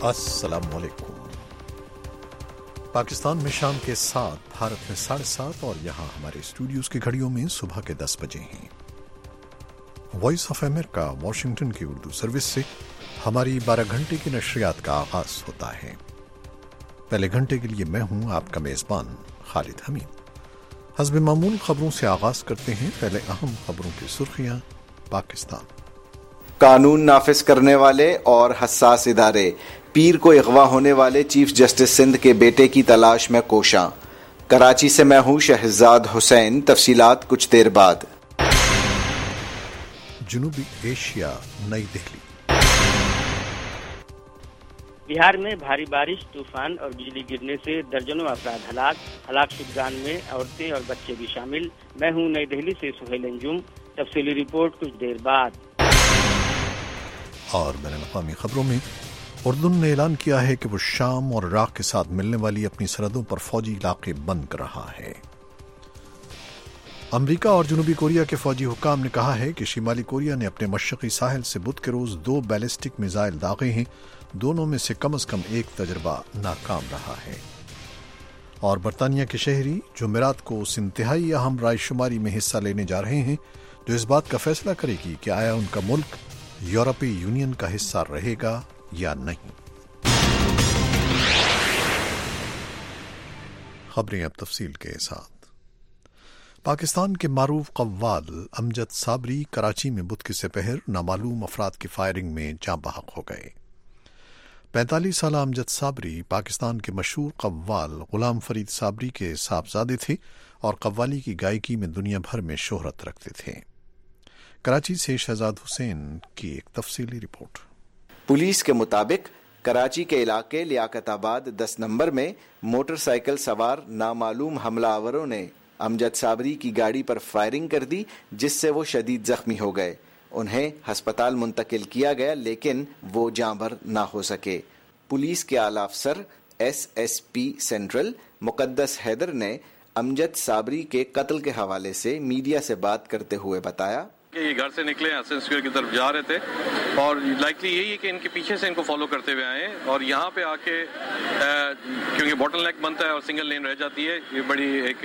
السلام علیکم۔ پاکستان میں شام کے 7، بھارت میں 7:30 اور یہاں ہمارے اسٹوڈیوز کی گھڑیوں میں صبح کے 10 بجے ہیں۔ وائس آف امریکہ واشنگٹن کی اردو سروس سے ہماری 12 گھنٹے کی نشریات کا آغاز ہوتا ہے۔ پہلے گھنٹے کے لیے میں ہوں آپ کا میزبان خالد حمید۔ حسب معمول خبروں سے آغاز کرتے ہیں۔ پہلے اہم خبروں کی سرخیاں۔ پاکستان قانون نافذ کرنے والے اور حساس ادارے پیر کو اغوا ہونے والے چیف جسٹس سندھ کے بیٹے کی تلاش میں کوشاں۔ کراچی سے میں ہوں شہزاد حسین، تفصیلات کچھ دیر بعد۔ جنوبی ایشیا، نئی دہلی۔ بہار میں بھاری بارش، طوفان اور بجلی گرنے سے درجنوں افراد ہلاک شدگان میں عورتیں اور بچے بھی شامل۔ میں ہوں نئی دہلی سے سہیل انجم، تفصیلی رپورٹ کچھ دیر بعد۔ اور بین الاقوامی خبروں میں اردن نے اعلان کیا ہے کہ وہ شام اور عراق کے ساتھ ملنے والی اپنی سرحدوں پر فوجی علاقے بند کر رہا ہے۔ امریکا اور جنوبی کوریا کے فوجی حکام نے کہا ہے کہ شمالی کوریا نے اپنے مشرقی ساحل سے بدھ کے روز 2 بیلسٹک میزائل داغے ہیں، دونوں میں سے کم ایک تجربہ ناکام رہا ہے۔ اور برطانیہ کے شہری جمعرات کو اس انتہائی اہم رائے شماری میں حصہ لینے جا رہے ہیں جو اس بات کا فیصلہ کرے گی کہ آیا ان کا ملک یورپی یونین کا حصہ رہے گا یا نہیں۔ خبریں اب تفصیل کے ساتھ۔ پاکستان کے معروف قوال امجد صابری کراچی میں بدھ کی سپہر نامعلوم افراد کی فائرنگ میں جاں بحق ہو گئے۔ 45 سالہ امجد صابری پاکستان کے مشہور قوال غلام فرید صابری کے صاحبزادے تھے اور قوالی کی گائیکی میں دنیا بھر میں شہرت رکھتے تھے۔ کراچی سے شہزاد حسین کی ایک تفصیلی رپورٹ۔ پولیس کے مطابق کراچی کے علاقے لیاقت آباد 10 نمبر میں موٹر سائیکل سوار نامعلوم حملہ آوروں نے امجد صابری کی گاڑی پر فائرنگ کر دی، جس سے وہ شدید زخمی ہو گئے۔ انہیں ہسپتال منتقل کیا گیا لیکن وہ جاں بحق نہ ہو سکے۔ پولیس کے اعلیٰ افسر SSP سینٹرل مقدس حیدر نے امجد صابری کے قتل کے حوالے سے میڈیا سے بات کرتے ہوئے بتایا کہ یہ گھر سے نکلے حسن اسکوائر کی طرف جا رہے تھے اور لائکلی یہی ہے کہ ان کے پیچھے سے ان کو فالو کرتے ہوئے آئے اور یہاں پہ آ کے کیونکہ باٹل نیک بنتا ہے اور سنگل لین رہ جاتی ہے، یہ بڑی ایک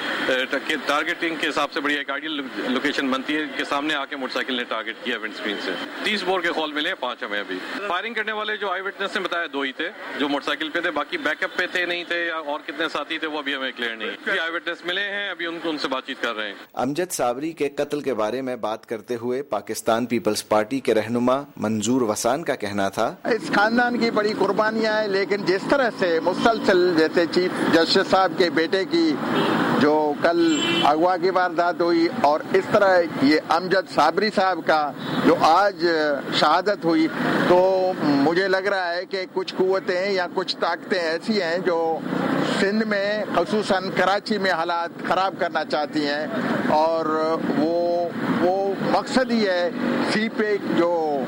ٹارگیٹنگ کے حساب سے بڑی ایک آئیڈیل لوکیشن بنتی ہے کہ سامنے آ کے موٹر سائیکل نے ٹارگیٹ کیا ونڈ اسکرین سے۔ 30 بور کے خول ملے، 5 ہمیں ابھی۔ فائرنگ کرنے والے جو آئی وٹنس نے بتایا 2 ہی تھے جو موٹر سائیکل پہ تھے، باقی بیک اپ پہ تھے نہیں تھے یا اور کتنے ساتھی تھے وہ ابھی ہمیں کلیئر نہیں۔ آئی وٹنس ملے ہیں، ابھی ان سے بات چیت کر رہے ہیں۔ امجد صابری کے قتل کے بارے میں بات کرتے ہوئے پاکستان پیپلز پارٹی کے رہنما منظور وسان کا کہنا تھا، اس خاندان کی بڑی قربانیاں ہیں، لیکن جس طرح سے مسلسل جیسے چیف جسٹس صاحب کے بیٹے کی جو کل اغوا کی واردات ہوئی اور اس طرح یہ امجد صابری صاحب کا جو آج شہادت ہوئی، تو مجھے لگ رہا ہے کہ کچھ قوتیں یا کچھ طاقتیں ایسی ہیں جو سندھ میں خصوصاً کراچی میں حالات خراب کرنا چاہتی ہیں اور وہ مقصد ہی ہے سی پیک جو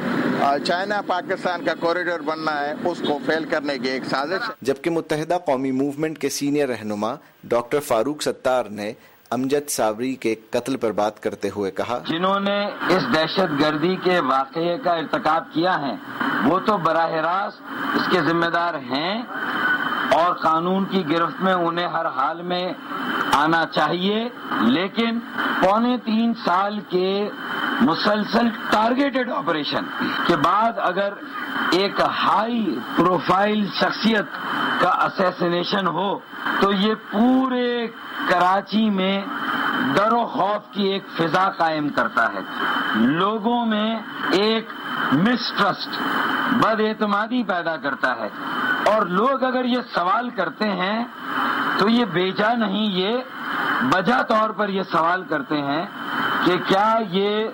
چائنا پاکستان کا کوریڈور بننا ہے اس کو فیل کرنے کی ایک سازش ہے۔ جبکہ متحدہ قومی موومنٹ کے سینئر رہنما ڈاکٹر فاروق ستار نے امجد صابری کے قتل پر بات کرتے ہوئے کہا، جنہوں نے اس دہشت گردی کے واقعے کا ارتکاب کیا ہے وہ تو براہ راست اس کے ذمہ دار ہیں اور قانون کی گرفت میں انہیں ہر حال میں آنا چاہیے، لیکن 3.25 سال کے مسلسل ٹارگیٹڈ آپریشن کے بعد اگر ایک ہائی پروفائل شخصیت کا اسیسینیشن ہو تو یہ پورے کراچی میں ڈر و خوف کی ایک فضا قائم کرتا ہے، لوگوں میں ایک مسٹرسٹ، بد اعتمادی پیدا کرتا ہے، اور لوگ اگر یہ سوال کرتے ہیں تو یہ بیجا نہیں، یہ بجا طور پر یہ سوال کرتے ہیں کہ کیا یہ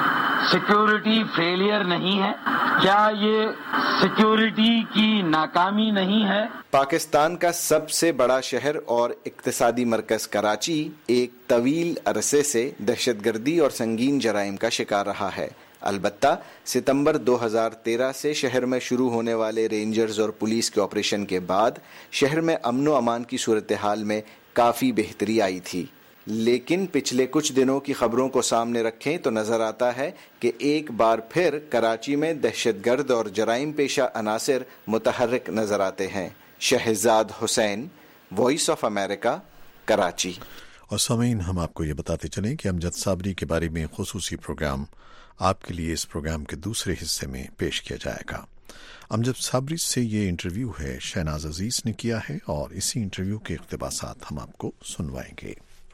سیکیورٹی فیلئر نہیں ہے، کیا یہ سیکیورٹی کی ناکامی نہیں ہے۔ پاکستان کا سب سے بڑا شہر اور اقتصادی مرکز کراچی ایک طویل عرصے سے دہشت گردی اور سنگین جرائم کا شکار رہا ہے۔ البتہ ستمبر 2013 سے شہر میں شروع ہونے والے رینجرز اور پولیس کے آپریشن کے بعد شہر میں امن و امان کی صورتحال میں کافی بہتری آئی تھی۔ لیکن پچھلے کچھ دنوں کی خبروں کو سامنے رکھیں تو نظر آتا ہے کہ ایک بار پھر کراچی میں دہشت گرد اور جرائم پیشہ عناصر متحرک نظر آتے ہیں۔ Shahzad Hussain, Voice of America, Karachi. اور سامعین، ہم آپ کو یہ بتاتے چلیں کہ امجد صابری کے بارے میں خصوصی پروگرام آپ کے لیے اس پروگرام کے دوسرے حصے میں پیش کیا جائے گا۔ امجد صابری سے یہ انٹرویو ہے شہناز عزیز نے کیا ہے، اور اسی انٹرویو کے اقتباسات ہم آپ کو سنوائیں گے۔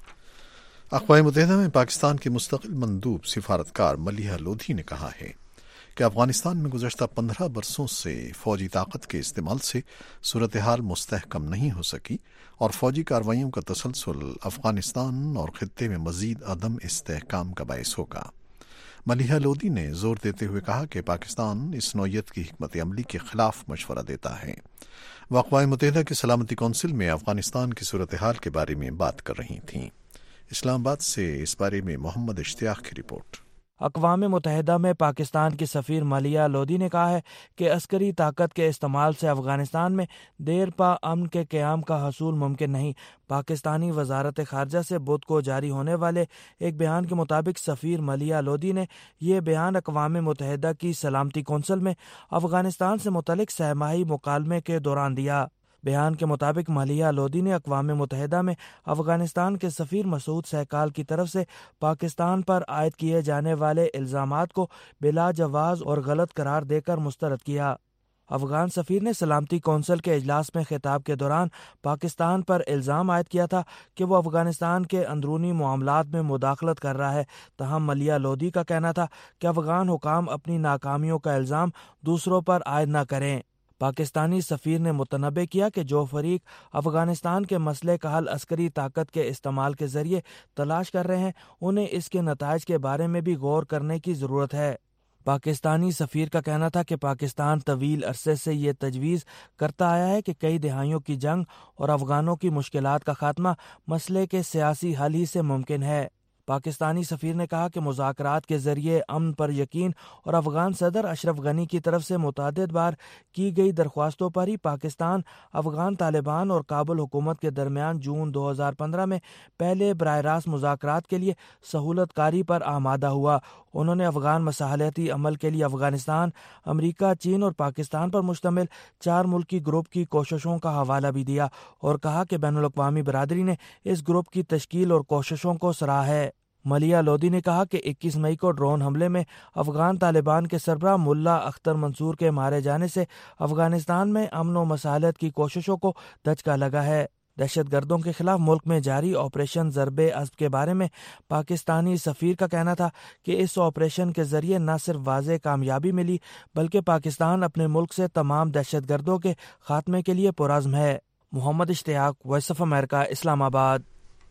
اقوام متحدہ میں پاکستان کے مستقل مندوب سفارتکار ملیحہ لودھی نے کہا ہے کہ افغانستان میں گزشتہ 15 برسوں سے فوجی طاقت کے استعمال سے صورتحال مستحکم نہیں ہو سکی، اور فوجی کارروائیوں کا تسلسل افغانستان اور خطے میں مزید عدم استحکام کا باعث ہوگا۔ ملیحہ لودھی نے زور دیتے ہوئے کہا کہ پاکستان اس نوعیت کی حکمت عملی کے خلاف مشورہ دیتا ہے۔ وہ اقوام متحدہ کی سلامتی کونسل میں افغانستان کی صورتحال کے بارے میں بات کر رہی تھیں۔ اسلام آباد سے اس بارے میں محمد اشتیاق کی رپورٹ۔ اقوام متحدہ میں پاکستان کی سفیر ملیحہ لودھی نے کہا ہے کہ عسکری طاقت کے استعمال سے افغانستان میں دیر پا امن کے قیام کا حصول ممکن نہیں۔ پاکستانی وزارت خارجہ سے بدھ کو جاری ہونے والے ایک بیان کے مطابق سفیر ملیحہ لودھی نے یہ بیان اقوام متحدہ کی سلامتی کونسل میں افغانستان سے متعلق سہ ماہی مکالمے کے دوران دیا۔ بیان کے مطابق ملیحہ لودھی نے اقوام متحدہ میں افغانستان کے سفیر مسعود سہکال کی طرف سے پاکستان پر عائد کیے جانے والے الزامات کو بلا جواز اور غلط قرار دے کر مسترد کیا۔ افغان سفیر نے سلامتی کونسل کے اجلاس میں خطاب کے دوران پاکستان پر الزام عائد کیا تھا کہ وہ افغانستان کے اندرونی معاملات میں مداخلت کر رہا ہے۔ تاہم ملیحہ لودھی کا کہنا تھا کہ افغان حکام اپنی ناکامیوں کا الزام دوسروں پر عائد نہ کریں۔ پاکستانی سفیر نے متنبہ کیا کہ جو فریق افغانستان کے مسئلے کا حل عسکری طاقت کے استعمال کے ذریعے تلاش کر رہے ہیں، انہیں اس کے نتائج کے بارے میں بھی غور کرنے کی ضرورت ہے۔ پاکستانی سفیر کا کہنا تھا کہ پاکستان طویل عرصے سے یہ تجویز کرتا آیا ہے کہ کئی دہائیوں کی جنگ اور افغانوں کی مشکلات کا خاتمہ مسئلے کے سیاسی حل ہی سے ممکن ہے۔ پاکستانی سفیر نے کہا کہ مذاکرات کے ذریعے امن پر یقین اور افغان صدر اشرف غنی کی طرف سے متعدد بار کی گئی درخواستوں پر ہی پاکستان افغان طالبان اور کابل حکومت کے درمیان جون 2015 میں پہلے براہ راست مذاکرات کے لیے سہولت کاری پر آمادہ ہوا۔ انہوں نے افغان مصالحتی عمل کے لیے افغانستان، امریکہ، چین اور پاکستان پر مشتمل 4 ملکی گروپ کی کوششوں کا حوالہ بھی دیا اور کہا کہ بین الاقوامی برادری نے اس گروپ کی تشکیل اور کوششوں کو سراہا ہے۔ ملیحہ لودھی نے کہا کہ 21 مئی کو ڈرون حملے میں افغان طالبان کے سربراہ ملا اختر منصور کے مارے جانے سے افغانستان میں امن و مصالحت کی کوششوں کو دھچکا لگا ہے۔ دہشت گردوں کے خلاف ملک میں جاری آپریشن ضرب عصب کے بارے میں پاکستانی سفیر کا کہنا تھا کہ اس آپریشن کے ذریعے نہ صرف واضح کامیابی ملی بلکہ پاکستان اپنے ملک سے تمام دہشت گردوں کے خاتمے کے لیے پرعزم ہے۔ محمد اشتیاق، وائس آف امریکہ، اسلام آباد۔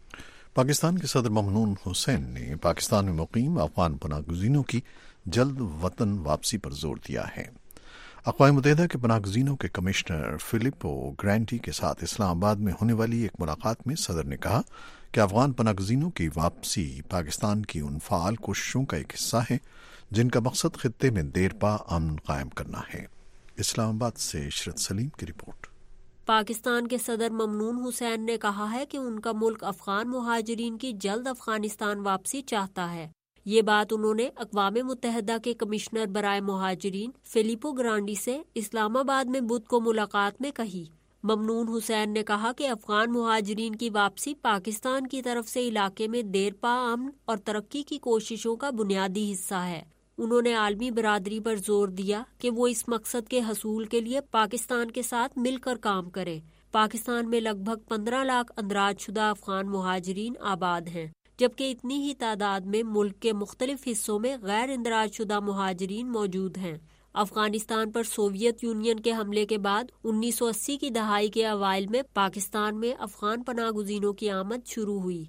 پاکستان کے صدر ممنون حسین نے پاکستان میں مقیم افغان پناہ گزینوں کی جلد وطن واپسی پر زور دیا ہے۔ اقوام متحدہ کے پناہ گزینوں کے کمشنر فلپو گرانٹی کے ساتھ اسلام آباد میں ہونے والی ایک ملاقات میں صدر نے کہا کہ افغان پناہ گزینوں کی واپسی پاکستان کی ان فعال کوششوں کا ایک حصہ ہے جن کا مقصد خطے میں دیر پا امن قائم کرنا ہے۔ اسلام آباد سے عشرت سلیم کی رپورٹ۔ پاکستان کے صدر ممنون حسین نے کہا ہے کہ ان کا ملک افغان مہاجرین کی جلد افغانستان واپسی چاہتا ہے۔ یہ بات انہوں نے اقوام متحدہ کے کمشنر برائے مہاجرین فلپو گرانڈی سے اسلام آباد میں بدھ کو ملاقات میں کہی۔ ممنون حسین نے کہا کہ افغان مہاجرین کی واپسی پاکستان کی طرف سے علاقے میں دیر پا امن اور ترقی کی کوششوں کا بنیادی حصہ ہے۔ انہوں نے عالمی برادری پر زور دیا کہ وہ اس مقصد کے حصول کے لیے پاکستان کے ساتھ مل کر کام کرے۔ پاکستان میں لگ بھگ 15 لاکھ اندراج شدہ افغان مہاجرین آباد ہیں، جبکہ اتنی ہی تعداد میں ملک کے مختلف حصوں میں غیر اندراج شدہ مہاجرین موجود ہیں۔ افغانستان پر سوویت یونین کے حملے کے بعد 1980 کی دہائی کے اوائل میں پاکستان میں افغان پناہ گزینوں کی آمد شروع ہوئی۔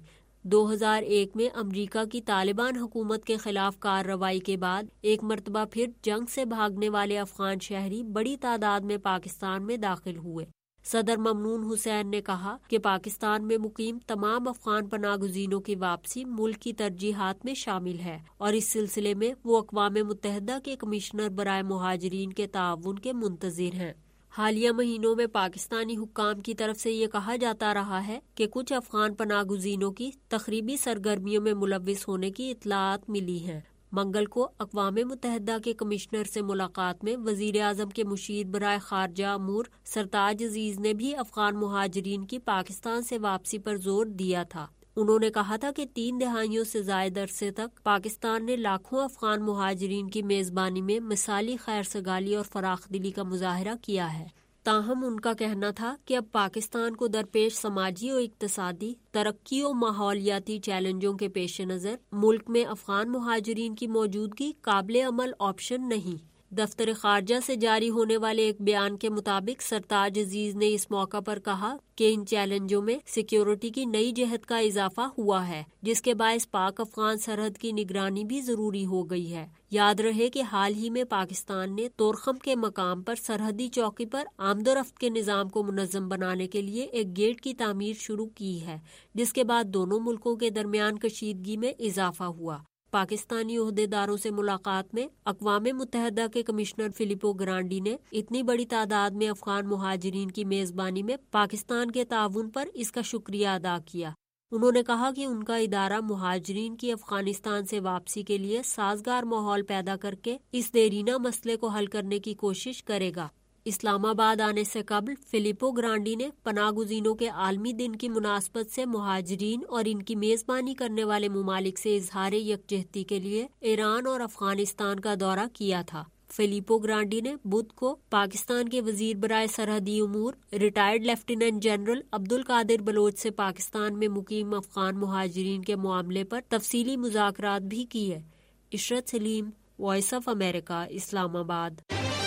2001 میں امریکہ کی طالبان حکومت کے خلاف کارروائی کے بعد ایک مرتبہ پھر جنگ سے بھاگنے والے افغان شہری بڑی تعداد میں پاکستان میں داخل ہوئے۔ صدر ممنون حسین نے کہا کہ پاکستان میں مقیم تمام افغان پناہ گزینوں کی واپسی ملک کی ترجیحات میں شامل ہے اور اس سلسلے میں وہ اقوام متحدہ کے کمشنر برائے مہاجرین کے تعاون کے منتظر ہیں۔ حالیہ مہینوں میں پاکستانی حکام کی طرف سے یہ کہا جاتا رہا ہے کہ کچھ افغان پناہ گزینوں کی تخریبی سرگرمیوں میں ملوث ہونے کی اطلاعات ملی ہیں۔ منگل کو اقوام متحدہ کے کمشنر سے ملاقات میں وزیر اعظم کے مشیر برائے خارجہ امور سرتاج عزیز نے بھی افغان مہاجرین کی پاکستان سے واپسی پر زور دیا تھا۔ انہوں نے کہا تھا کہ 3 دہائیوں سے زائد عرصے تک پاکستان نے لاکھوں افغان مہاجرین کی میزبانی میں مثالی خیر سگالی اور فراخ دلی کا مظاہرہ کیا ہے۔ تاہم ان کا کہنا تھا کہ اب پاکستان کو درپیش سماجی و اقتصادی ترقی و ماحولیاتی چیلنجوں کے پیش نظر ملک میں افغان مہاجرین کی موجودگی قابل عمل آپشن نہیں۔ دفتر خارجہ سے جاری ہونے والے ایک بیان کے مطابق سرتاج عزیز نے اس موقع پر کہا کہ ان چیلنجوں میں سیکیورٹی کی نئی جہت کا اضافہ ہوا ہے، جس کے باعث پاک افغان سرحد کی نگرانی بھی ضروری ہو گئی ہے۔ یاد رہے کہ حال ہی میں پاکستان نے تورخم کے مقام پر سرحدی چوکی پر آمد و رفت کے نظام کو منظم بنانے کے لیے ایک گیٹ کی تعمیر شروع کی ہے، جس کے بعد دونوں ملکوں کے درمیان کشیدگی میں اضافہ ہوا۔ پاکستانی عہدیداروں سے ملاقات میں اقوام متحدہ کے کمشنر فلیپو گرانڈی نے اتنی بڑی تعداد میں افغان مہاجرین کی میزبانی میں پاکستان کے تعاون پر اس کا شکریہ ادا کیا۔ انہوں نے کہا کہ ان کا ادارہ مہاجرین کی افغانستان سے واپسی کے لیے سازگار ماحول پیدا کر کے اس دیرینہ مسئلے کو حل کرنے کی کوشش کرے گا۔ اسلام آباد آنے سے قبل فلیپو گرانڈی نے پناہ گزینوں کے عالمی دن کی مناسبت سے مہاجرین اور ان کی میزبانی کرنے والے ممالک سے اظہار یکجہتی کے لیے ایران اور افغانستان کا دورہ کیا تھا۔ فلیپو گرانڈی نے بدھ کو پاکستان کے وزیر برائے سرحدی امور retired lieutenant general Abdul Qadir Baloch سے پاکستان میں مقیم افغان مہاجرین کے معاملے پر تفصیلی مذاکرات بھی کیے۔ عشرت سلیم، وائس آف امریکہ، اسلام آباد۔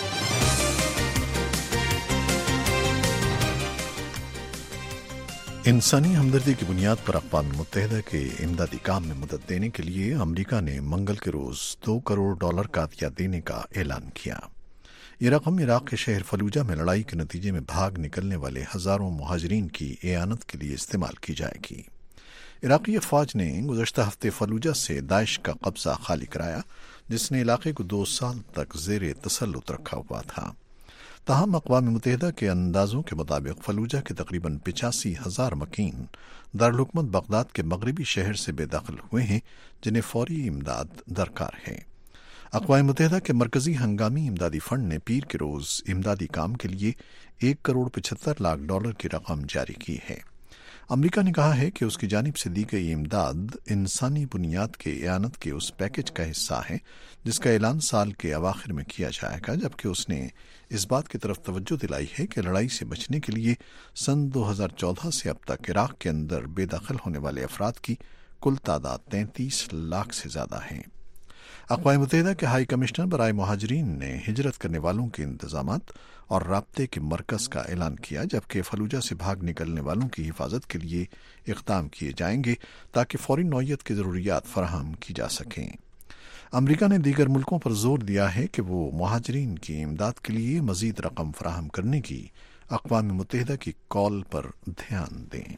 انسانی ہمدردی کی بنیاد پر اقوام متحدہ کے امدادی کام میں مدد دینے کے لیے امریکہ نے منگل کے روز $2 کروڑ کا عطیہ دینے کا اعلان کیا۔ یہ رقم عراق کے شہر فلوجہ میں لڑائی کے نتیجے میں بھاگ نکلنے والے ہزاروں مہاجرین کی اعانت کے لیے استعمال کی جائے گی۔ عراقی افواج نے گزشتہ ہفتے فلوجہ سے داعش کا قبضہ خالی کرایا، جس نے علاقے کو 2 سال تک زیر تسلط رکھا ہوا تھا۔ تاہم اقوام متحدہ کے اندازوں کے مطابق فلوجہ کے تقریباً 85,000 مکین دارالحکومت بغداد کے مغربی شہر سے بے دخل ہوئے ہیں، جنہیں فوری امداد درکار ہے۔ اقوام متحدہ کے مرکزی ہنگامی امدادی فنڈ نے پیر کے روز امدادی کام کے لیے $1.75 کروڑ کی رقم جاری کی ہے۔ امریکہ نے کہا ہے کہ اس کی جانب سے دی گئی امداد انسانی بنیاد کے اعانت کے اس پیکج کا حصہ ہے جس کا اعلان سال کے اواخر میں کیا جائے گا، جبکہ اس نے اس بات کی طرف توجہ دلائی ہے کہ لڑائی سے بچنے کے لیے سن 2014 سے اب تک عراق کے اندر بے دخل ہونے والے افراد کی کل تعداد 33 لاکھ سے زیادہ ہے۔ اقوام متحدہ کے ہائی کمشنر برائے مہاجرین نے ہجرت کرنے والوں کے انتظامات اور رابطے کے مرکز کا اعلان کیا، جبکہ فلوجہ سے بھاگ نکلنے والوں کی حفاظت کے لیے اقدام کیے جائیں گے تاکہ فوری نوعیت کی ضروریات فراہم کی جا سکیں۔ امریکہ نے دیگر ملکوں پر زور دیا ہے کہ وہ مہاجرین کی امداد کے لیے مزید رقم فراہم کرنے کی اقوام متحدہ کی کال پر دھیان دیں۔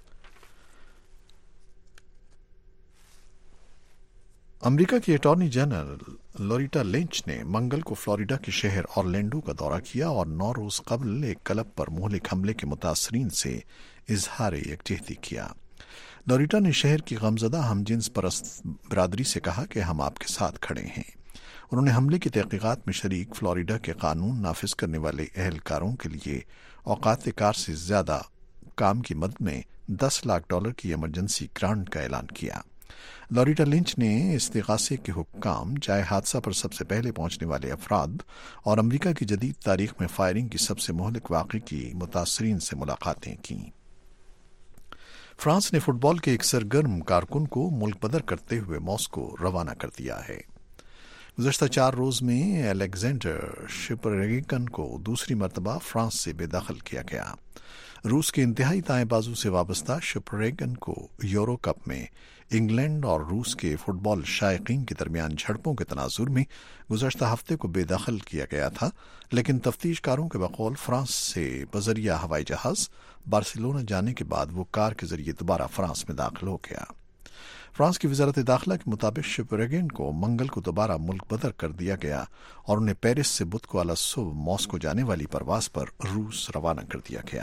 امریکہ کی اٹارنی جنرل لوریٹا لنچ نے منگل کو فلوریڈا کے شہر اورلینڈو کا دورہ کیا اور 9 روز قبل ایک کلب پر مہلک حملے کے متاثرین سے اظہار یکجہتی کیا۔ لوریٹا نے شہر کی غمزدہ ہم جنس پرست برادری سے کہا کہ ہم آپ کے ساتھ کھڑے ہیں۔ انہوں نے حملے کی تحقیقات میں شریک فلوریڈا کے قانون نافذ کرنے والے اہلکاروں کے لیے اوقات کار سے زیادہ کام کی مد میں $10 لاکھ کی ایمرجنسی گرانٹ کا اعلان کیا۔ لوریٹا لنچ نے استغاثے کے حکام، جائے حادثہ پر سب سے پہلے پہنچنے والے افراد اور امریکہ کی جدید تاریخ میں فائرنگ کی سب سے مہلک واقعے کی متاثرین سے ملاقاتیں کیں۔ فرانس نے فٹ بال کے ایک سرگرم کارکن کو ملک بدر کرتے ہوئے ماسکو روانہ کر دیا ہے۔ گزشتہ 4 روز میں الیگزینڈر شپریگن کو دوسری مرتبہ فرانس سے بے دخل کیا گیا۔ روس کے انتہائی دائیں بازو سے وابستہ شپریگن کو یورو کپ میں انگلینڈ اور روس کے فٹ بال شائقین کے درمیان جھڑپوں کے تناظر میں گزشتہ ہفتے کو بے دخل کیا گیا تھا، لیکن تفتیش کاروں کے بقول فرانس سے بذریعہ ہوائی جہاز بارسلونا جانے کے بعد وہ کار کے ذریعے دوبارہ فرانس میں داخل ہو گیا۔ فرانس کی وزارت داخلہ کے مطابق شپریگن کو منگل کو دوبارہ ملک بدر کر دیا گیا اور انہیں پیرس سے بدھ کو اعلی صبح ماسکو جانے والی پرواز پر روس روانہ کر دیا گیا۔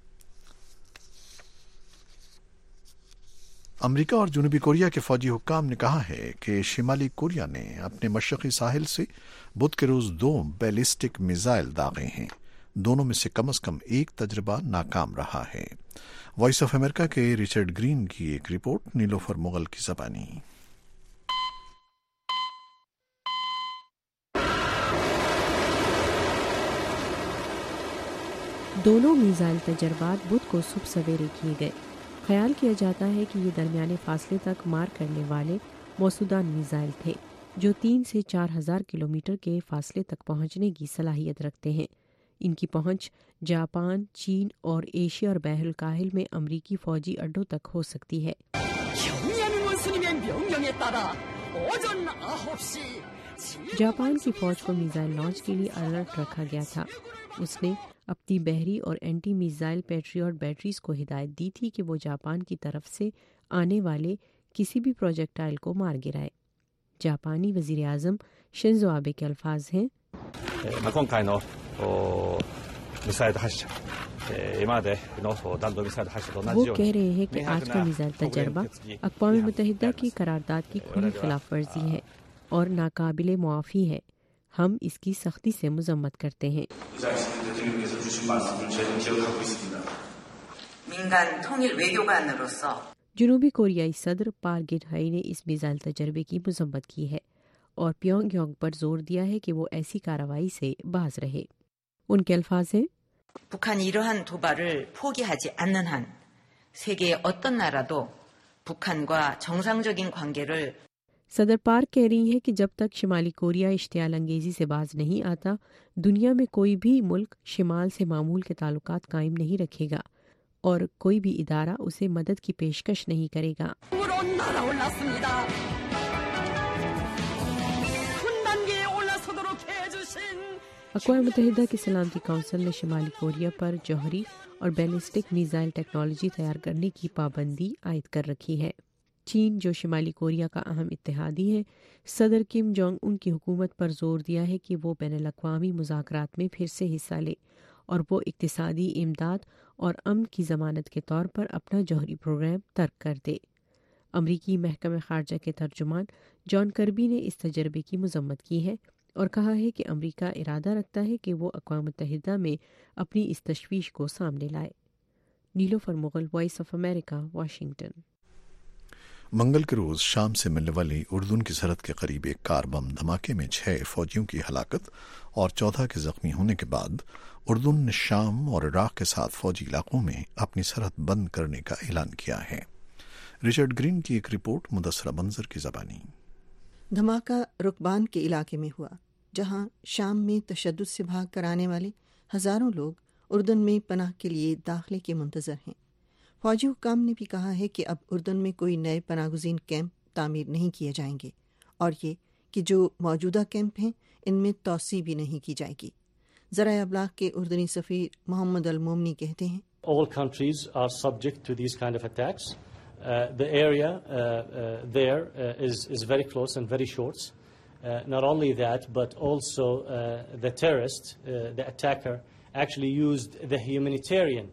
امریکہ اور جنوبی کوریا کے فوجی حکام نے کہا ہے کہ شمالی کوریا نے اپنے مشرقی ساحل سے بدھ کے روز 2 بیلسٹک میزائل داغے ہیں۔ دونوں میں سے کم ایک تجربہ ناکام رہا ہے۔ وائس آف امریکہ کے ریچرڈ گرین کی ایک رپورٹ، نیلوفر مغل کی زبانی۔ دونوں میزائل تجربات بدھ کو صبح سویرے کیے گئے۔ خیال کیا جاتا ہے کہ یہ درمیانے فاصلے تک مار کرنے والے موصودان میزائل تھے جو 3 سے 4,000 کلومیٹر کے فاصلے تک پہنچنے کی صلاحیت رکھتے ہیں۔ ان کی پہنچ جاپان، چین اور ایشیا اور بحر الکاہل میں امریکی فوجی اڈوں تک ہو سکتی ہے۔ جاپان کی فوج کو میزائل لانچ کے لیے الرٹ رکھا گیا تھا۔ اس نے اپنی بحری اور اینٹی میزائل پیٹریوٹ بیٹریز کو ہدایت دی تھی کہ وہ جاپان کی طرف سے آنے والے کسی بھی پروجیکٹائل کو مار گرائے۔ جاپانی وزیر اعظم شنزو آبے کے الفاظ ہیں، وہ کہہ رہے ہیں کہ آج کا میزائل تجربہ اقوام متحدہ کی قرارداد کی کھلی خلاف ورزی ہے اور ناقابل معافی ہے۔ ہم اس کی سختی سے مذمت کرتے ہیں۔ جنوبی کوریائی صدر پارک گن ہائی نے اس میزائل تجربے کی مذمت کی ہے اور پیونگ یانگ پر زور دیا ہے کہ وہ ایسی کارروائی سے باز رہے۔ ان کے الفاظ ہیں، 북한이 이러한 도발을 포기하지 않는 한 세계의 어떤 나라도 북한과 정상적인 관계를 صدر پارک کہہ رہی ہیں کہ جب تک شمالی کوریا اشتعال انگیزی سے باز نہیں آتا، دنیا میں کوئی بھی ملک شمال سے معمول کے تعلقات قائم نہیں رکھے گا اور کوئی بھی ادارہ اسے مدد کی پیشکش نہیں کرے گا۔ اقوام متحدہ کی سلامتی کونسل نے شمالی کوریا پر جوہری اور بیلسٹک میزائل ٹیکنالوجی تیار کرنے کی پابندی عائد کر رکھی ہے۔ چین، جو شمالی کوریا کا اہم اتحادی ہے، صدر کم جونگ ان کی حکومت پر زور دیا ہے کہ وہ بین الاقوامی مذاکرات میں پھر سے حصہ لے اور وہ اقتصادی امداد اور امن کی ضمانت کے طور پر اپنا جوہری پروگرام ترک کر دے۔ امریکی محکمہ خارجہ کے ترجمان جان کربی نے اس تجربے کی مذمت کی ہے اور کہا ہے کہ امریکہ ارادہ رکھتا ہے کہ وہ اقوام متحدہ میں اپنی اس تشویش کو سامنے لائے۔ Nilofar Mughal, Voice of America, Washington. منگل کے روز شام سے ملنے والی اردن کی سرحد کے قریب ایک کار بم دھماکے میں 6 فوجیوں کی ہلاکت اور 14 کے زخمی ہونے کے بعد اردن نے شام اور عراق کے ساتھ فوجی علاقوں میں اپنی سرحد بند کرنے کا اعلان کیا ہے۔ ریچرڈ گرین کی ایک رپورٹ، مدثرہ منظر کی زبانی۔ دھماکہ رکبان کے علاقے میں ہوا، جہاں شام میں تشدد سے بھاگ کر آنے والے ہزاروں لوگ اردن میں پناہ کے لیے داخلے کے منتظر ہیں۔ فوجی حکام نے بھی کہا ہے کہ اب اردن میں کوئی نئے پناہ گزین کیمپ تعمیر نہیں کیے جائیں گے اور یہ کہ جو موجودہ کیمپ ہیں ان میں توسیع بھی نہیں کی جائے گی۔ ذرائع ابلاغ کے اردنی سفیر محمد المومنی کہتے ہیں، All countries are subject to these kind of attacks. The area there is very close and very short. Not only that, but also the terrorist, the attacker, actually used the humanitarian.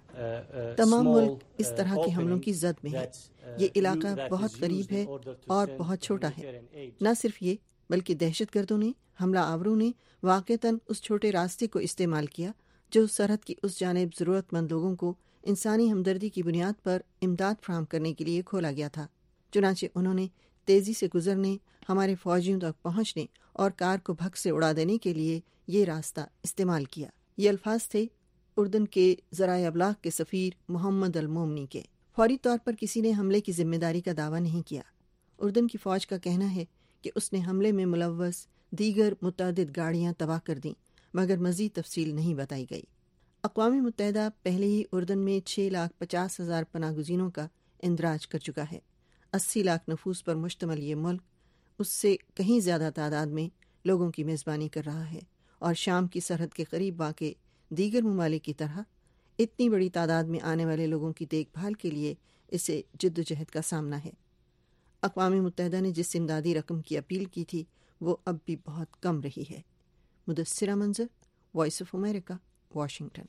تمام ملک اس طرح کے حملوں کی زد میں ہے۔ یہ علاقہ بہت قریب ہے اور بہت چھوٹا ہے۔ نہ صرف یہ بلکہ دہشت گردوں نے، حملہ آوروں نے واقعتاً اس چھوٹے راستے کو استعمال کیا جو سرحد کی اس جانب ضرورت مند لوگوں کو انسانی ہمدردی کی بنیاد پر امداد فراہم کرنے کے لیے کھولا گیا تھا۔ چنانچہ انہوں نے تیزی سے گزرنے، ہمارے فوجیوں تک پہنچنے اور کار کو بھگ سے اڑا دینے کے لیے یہ راستہ استعمال کیا۔ یہ الفاظ تھے اردن کے ذرائع ابلاغ کے سفیر محمد المومنی کے۔ فوری طور پر کسی نے حملے کی ذمہ داری کا دعویٰ نہیں کیا۔ اردن کی فوج کا کہنا ہے کہ اس نے حملے میں ملوث دیگر متعدد گاڑیاں تباہ کر دیں، مگر مزید تفصیل نہیں بتائی گئی۔ اقوام متحدہ پہلے ہی اردن میں 6,50,000 پناہ گزینوں کا اندراج کر چکا ہے۔ 80 لاکھ نفوس پر مشتمل یہ ملک اس سے کہیں زیادہ تعداد میں لوگوں کی میزبانی کر رہا ہے اور شام کی سرحد کے قریب واقع دیگر ممالک کی طرح اتنی بڑی تعداد میں آنے والے لوگوں کی دیکھ بھال کے لیے اسے جد و جہد کا سامنا ہے۔ اقوام متحدہ نے جس امدادی رقم کی اپیل کی تھی وہ اب بھی بہت کم رہی ہے۔ Mudassira Manzar, Voice of America, Washington.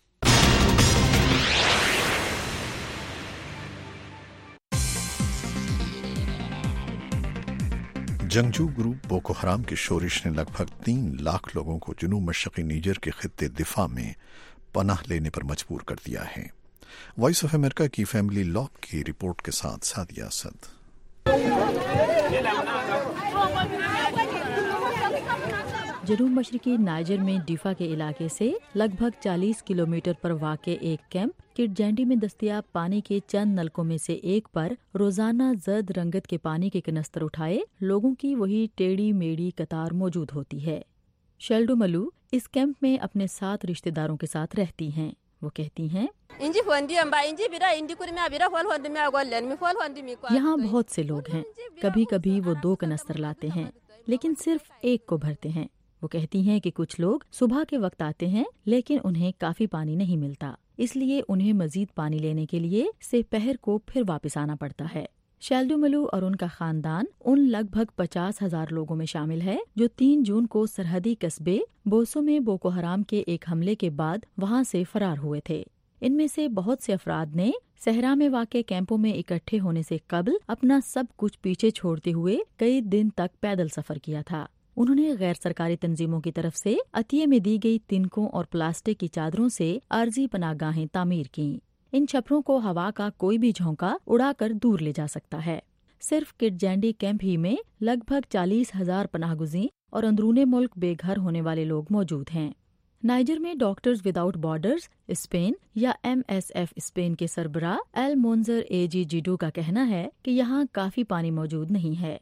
جنگجو گروپ بوکو حرام کی شورش نے لگ بھگ 3 لاکھ لوگوں کو جنوب مشرقی نیجر کے خطے دفاع میں پناہ لینے پر مجبور کر دیا ہے۔ وائس آف امریکہ کی فیملی لا کی رپورٹ کے ساتھ سعدیہ اسد۔ جنوب مشرقی نائجر میں ڈیفا کے علاقے سے لگ بھگ 40 کلومیٹر پر واقع ایک کیمپ کٹجینڈی میں دستیاب پانی کے چند نلکوں میں سے ایک پر روزانہ زرد رنگت کے پانی کے کنستر اٹھائے لوگوں کی وہی ٹیڑھی میڑھی قطار موجود ہوتی ہے۔ شیلڈو ملو اس کیمپ میں اپنے 7 رشتہ داروں کے ساتھ رہتی ہیں۔ وہ کہتی ہیں، یہاں بہت سے لوگ ہیں، کبھی کبھی وہ 2 کنستر لاتے ہیں لیکن صرف ایک کو بھرتے ہیں۔ وہ کہتی ہیں کہ کچھ لوگ صبح کے وقت آتے ہیں لیکن انہیں کافی پانی نہیں ملتا، اس لیے انہیں مزید پانی لینے کے لیے سے پہر کو پھر واپس آنا پڑتا ہے۔ شیلڈو ملو اور ان کا خاندان ان لگ بھگ 50,000 لوگوں میں شامل ہے جو 3 جون کو سرحدی قصبے بوسو میں بوکو حرام کے ایک حملے کے بعد وہاں سے فرار ہوئے تھے۔ ان میں سے بہت سے افراد نے صحرا میں واقع کیمپوں میں اکٹھے ہونے سے قبل اپنا سب کچھ پیچھے چھوڑتے ہوئے کئی دن تک پیدل سفر کیا تھا۔ انہوں نے غیر سرکاری تنظیموں کی طرف سے عطیے میں دی گئی تنکوں اور پلاسٹک کی چادروں سے عارضی پناہ گاہیں تعمیر کیں۔ ان چھپروں کو ہوا کا کوئی بھی جھونکا اڑا کر دور لے جا سکتا ہے۔ صرف کٹجینڈی کیمپ ہی میں لگ بھگ 40,000 پناہ گزین اور اندرون ملک بے گھر ہونے والے لوگ موجود ہیں۔ نائجر میں ڈاکٹرز وداؤٹ بارڈرز اسپین یا MSF اسپین کے سربراہ ایل مونزر اے جی جیڈو کا کہنا ہے کہ یہاں کافی پانی موجود نہیں ہے۔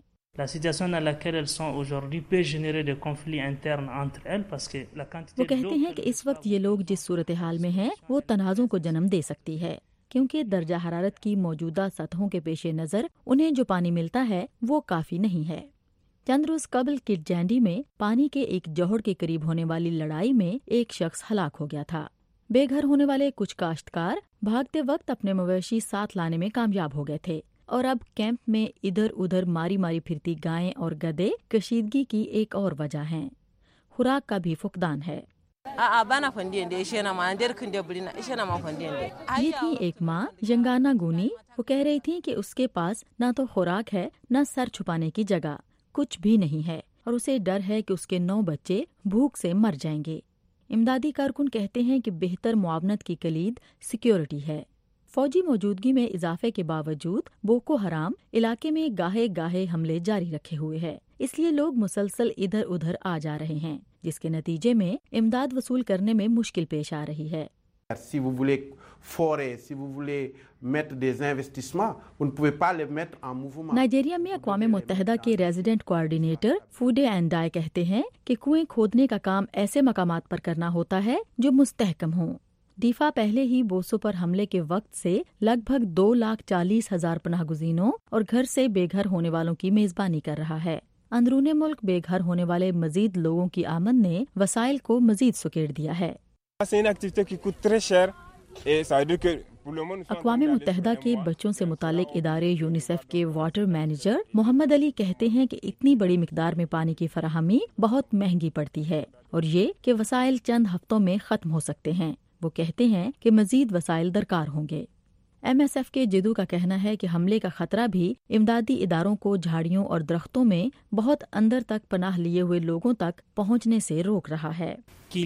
وہ کہتے ہیں کہ اس وقت یہ لوگ جس صورتحال میں ہیں وہ تنازعوں کو جنم دے سکتی ہے، کیونکہ درجہ حرارت کی موجودہ سطحوں کے پیش نظر انہیں جو پانی ملتا ہے وہ کافی نہیں ہے۔ چند روز قبل کٹجینڈی میں پانی کے ایک جوہر کے قریب ہونے والی لڑائی میں ایک شخص ہلاک ہو گیا تھا۔ بے گھر ہونے والے کچھ کاشتکار بھاگتے وقت اپنے مویشی ساتھ لانے میں کامیاب ہو گئے تھے، اور اب کیمپ میں ادھر ادھر ماری ماری پھرتی گائیں اور گدھے کشیدگی کی ایک اور وجہ ہیں۔ خوراک کا بھی فقدان ہے۔ یہ تھی ایک ماں ینگانا گونی، وہ کہہ رہی تھی کہ اس کے پاس نہ تو خوراک ہے نہ سر چھپانے کی جگہ، کچھ بھی نہیں ہے، اور اسے ڈر ہے کہ اس کے 9 بچے بھوک سے مر جائیں گے۔ امدادی کارکن کہتے ہیں کہ بہتر معاونت کی کلید سیکیورٹی ہے۔ فوجی موجودگی میں اضافے کے باوجود بوکو حرام علاقے میں گاہے گاہے حملے جاری رکھے ہوئے ہے، اس لیے لوگ مسلسل ادھر ادھر آ جا رہے ہیں، جس کے نتیجے میں امداد وصول کرنے میں مشکل پیش آ رہی ہے۔ نائجیریا میں اقوام متحدہ کے ریزیڈنٹ کوآرڈینیٹر فوڈے اینڈائے کہتے ہیں کہ کنویں کھودنے کا کام ایسے مقامات پر کرنا ہوتا ہے جو مستحکم ہوں۔ ڈیفا پہلے ہی بوسو پر حملے کے وقت سے لگ بھگ 2,40,000 پناہ گزینوں اور گھر سے بے گھر ہونے والوں کی میزبانی کر رہا ہے۔ اندرون ملک بے گھر ہونے والے مزید لوگوں کی آمد نے وسائل کو مزید سکیڑ دیا ہے۔ اقوام متحدہ کے بچوں سے متعلق ادارے یونیسیف کے واٹر مینیجر محمد علی کہتے ہیں کہ اتنی بڑی مقدار میں پانی کی فراہمی بہت مہنگی پڑتی ہے، اور یہ کہ وسائل چند ہفتوں میں ختم ہو سکتے ہیں۔ وہ کہتے ہیں کہ مزید وسائل درکار ہوں گے۔ MSF کے جدو کا کہنا ہے کہ حملے کا خطرہ بھی امدادی اداروں کو جھاڑیوں اور درختوں میں بہت اندر تک پناہ لیے ہوئے لوگوں تک پہنچنے سے روک رہا ہے۔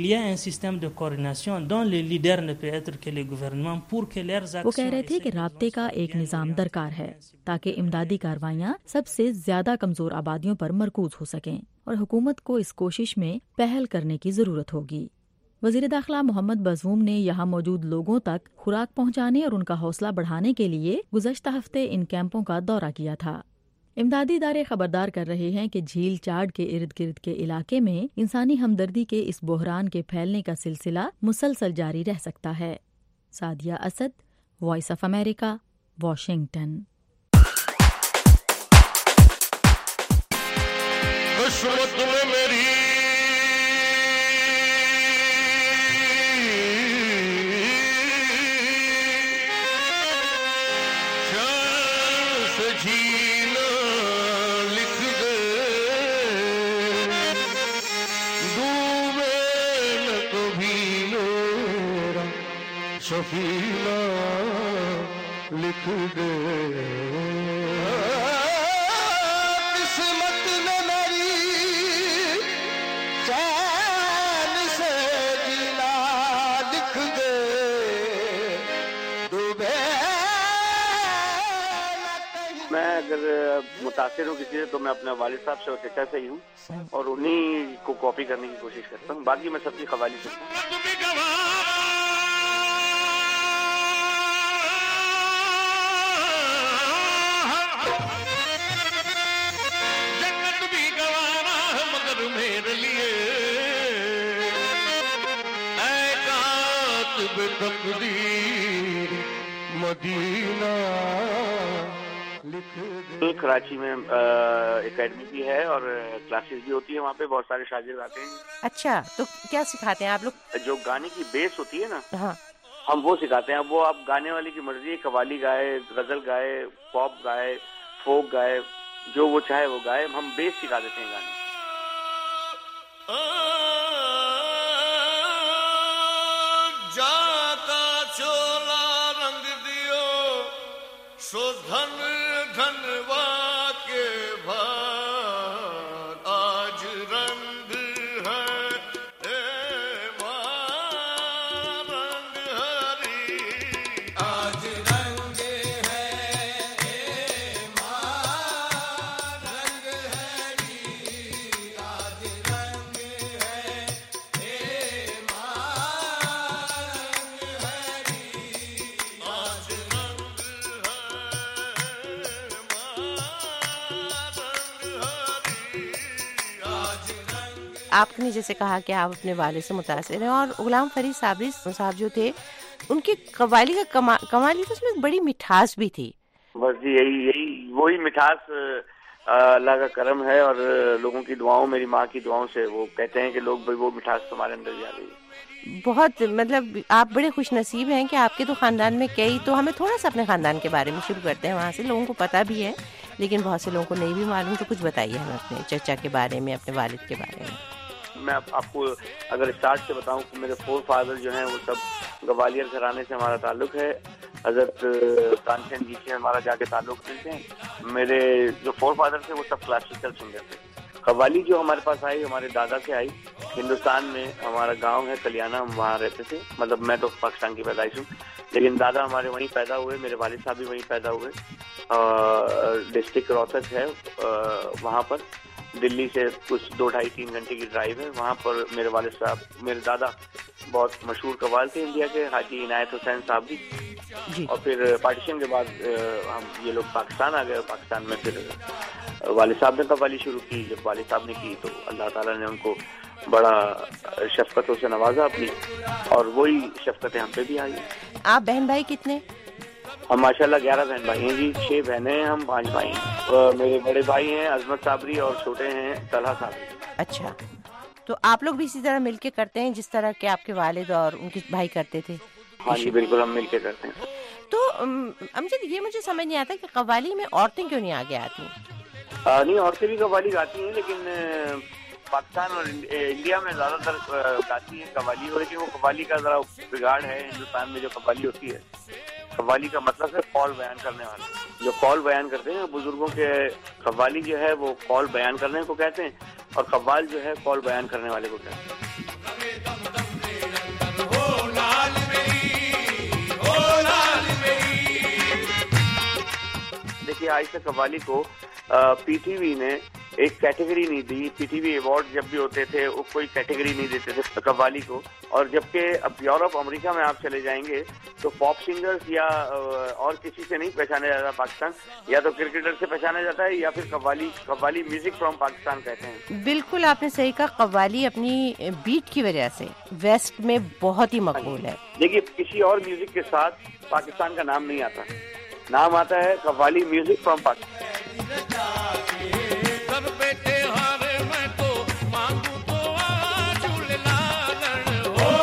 وہ کہہ رہے تھے کہ رابطے کا ایک نظام درکار ہے تاکہ امدادی کاروائیاں سب سے زیادہ کمزور آبادیوں پر مرکوز ہو سکیں، اور حکومت کو اس کوشش میں پہل کرنے کی ضرورت ہوگی۔ وزیر داخلہ محمد بزوم نے یہاں موجود لوگوں تک خوراک پہنچانے اور ان کا حوصلہ بڑھانے کے لیے گزشتہ ہفتے ان کیمپوں کا دورہ کیا تھا۔ امدادی ادارے خبردار کر رہے ہیں کہ جھیل چاڈ کے ارد گرد کے علاقے میں انسانی ہمدردی کے اس بحران کے پھیلنے کا سلسلہ مسلسل جاری رہ سکتا ہے۔ Sadia Asad, Voice of America, Washington. सफीना लिख दे, किस्मत में मेरी चैन से जीना लिख दे, डूबे। मैं अगर मुतासिर हूँ किसी से तो मैं अपने वालिद साहब से और चचा से ही हूँ, और उन्हीं को कॉपी करने की कोशिश करता हूँ। बाकी मैं सबकी कव्वाली सुनता हूँ। मदीना कराची में एकेडमी भी है और क्लासेस भी होती है, वहाँ पे बहुत सारे शागिर्द आते हैं। अच्छा, तो क्या सिखाते हैं आप लोग? जो गाने की बेस होती है ना, हाँ, हम वो सिखाते हैं। अब वो आप गाने वाले की मर्जी है, कव्वाली गाए, गजल गाए, पॉप गाए, फोक गाए, जो वो चाहे वो गाए, हम बेस सिखा देते हैं गाने। जाता चोला रंग दियो सो धन धनवा के भार, आज रंग है ए मां रंग हरी, आज रंग है ए मां रंग हरी, आज रंग है ए आपने जैसे कहा कि आप अपने वालिद से मुतासिर हैं, और गुलाम फरीद साबरी साहब जो थे, उनकी कव्वाली का कमाल तो उसमें बड़ी मिठास भी थी। बस जी यही वही मिठास अल्लाह का करम है, और लोगों की दुआओं, मेरी माँ की दुआओं से वो कहते हैं कि लोग भाई वो मिठास तुम्हारे अंदर भी आ गई। बहुत मतलब आप बड़े खुश नसीब हैं कि आपके तो खानदान में कई, तो हमें थोड़ा सा अपने खानदान के बारे में शुरू करते हैं, वहाँ से लोगों को पता भी है लेकिन बहुत से लोगों को नहीं भी मालूम, तो कुछ बताइए हमें अपने चचा के बारे में, अपने वालिद के बारे में। मैं आपको अगर स्टार्ट से बताऊं कि मेरे फोर फादर जो हैं वो सब ग्वालियर घराने से हमारा ताल्लुक है। हजरत तानसेन जी से हमारा जाके ताल्लुक मिलते हैं। मेरे जो फोर फादर थे वो सब क्लासिकल सिंगर थे। कव्वाली जो हमारे पास आई हमारे दादा से आई। हिंदुस्तान में हमारा गांव है कलियाना, हम वहाँ रहते थे। मतलब मैं तो पाकिस्तान की पैदाइश हूँ, लेकिन दादा हमारे वहीं पैदा हुए, मेरे वालिद साहब भी वहीं पैदा हुए। डिस्ट्रिक्ट रोहतक है, वहाँ पर दिल्ली से कुछ 2-2.5-3 घंटे की ड्राइव है। वहाँ पर मेरे वालिद साहब, मेरे दादा बहुत मशहूर कव्वाल थे इंडिया के, हाजी इनायत हुसैन साहब भी। और फिर पार्टीशन के बाद हम ये लोग पाकिस्तान आ गए। पाकिस्तान में फिर वालिद साहब ने कव्वाली शुरू की। जब वालिद साहब ने की तो अल्लाह ताला ने उनको बड़ा शफकतों से नवाजा अपनी, और वही शफकतें हम पे भी आई। आप बहन भाई कितने? हम माशाल्लाह 11 बहन भाई हैं जी। 6 बहनें हैं, हम 5 भाई हैं। मेरे बड़े भाई हैं अजमत साबरी और छोटे हैं तलहा साबरी। अच्छा, तो आप लोग भी इसी तरह मिलके करते हैं जिस तरह के आपके वालिद और उनके भाई करते थे? हाँ जी बिल्कुल, हम मिलके करते हैं। तो अमजद, ये मुझे समझ नहीं आता कि कव्वाली में औरतें क्यों नहीं आगे आती? नहीं, औरतें भी कव्वाली गाती हैं, लेकिन पाकिस्तान और इंडिया में ज्यादातर गाती हैं कव्वाली। लेकिन वो कव्वाली का जरा बिगाड़ है। हिंदुस्तान में जो कव्वाली होती है, कव्वाली का मतलब है कौल बयान करने वाले, जो कौल बयान करते हैं बुजुर्गों के। कव्वाली जो है वो कौल बयान करने को कहते हैं, और कव्वाल जो है कौल बयान करने वाले को कहते हैं। देखिए, आज तक कव्वाली को पीटीवी ने एक कैटेगरी नहीं दी। पीटीवी अवार्ड जब भी होते थे वो कोई कैटेगरी नहीं देते थे कव्वाली को। और जबकि अब यूरोप अमेरिका में आप चले जाएंगे तो पॉप सिंगर्स या और किसी से नहीं पहचाना जाता पाकिस्तान, या तो क्रिकेटर से पहचाना जाता है या फिर कव्वाली म्यूजिक फ्रॉम पाकिस्तान कहते हैं। बिल्कुल आपने सही कहा। कव्वाली अपनी बीट की वजह से वेस्ट में बहुत ही मकबूल है। देखिए, किसी और म्यूजिक के साथ पाकिस्तान का नाम नहीं आता, नाम आता है qawwali music from Pakistan.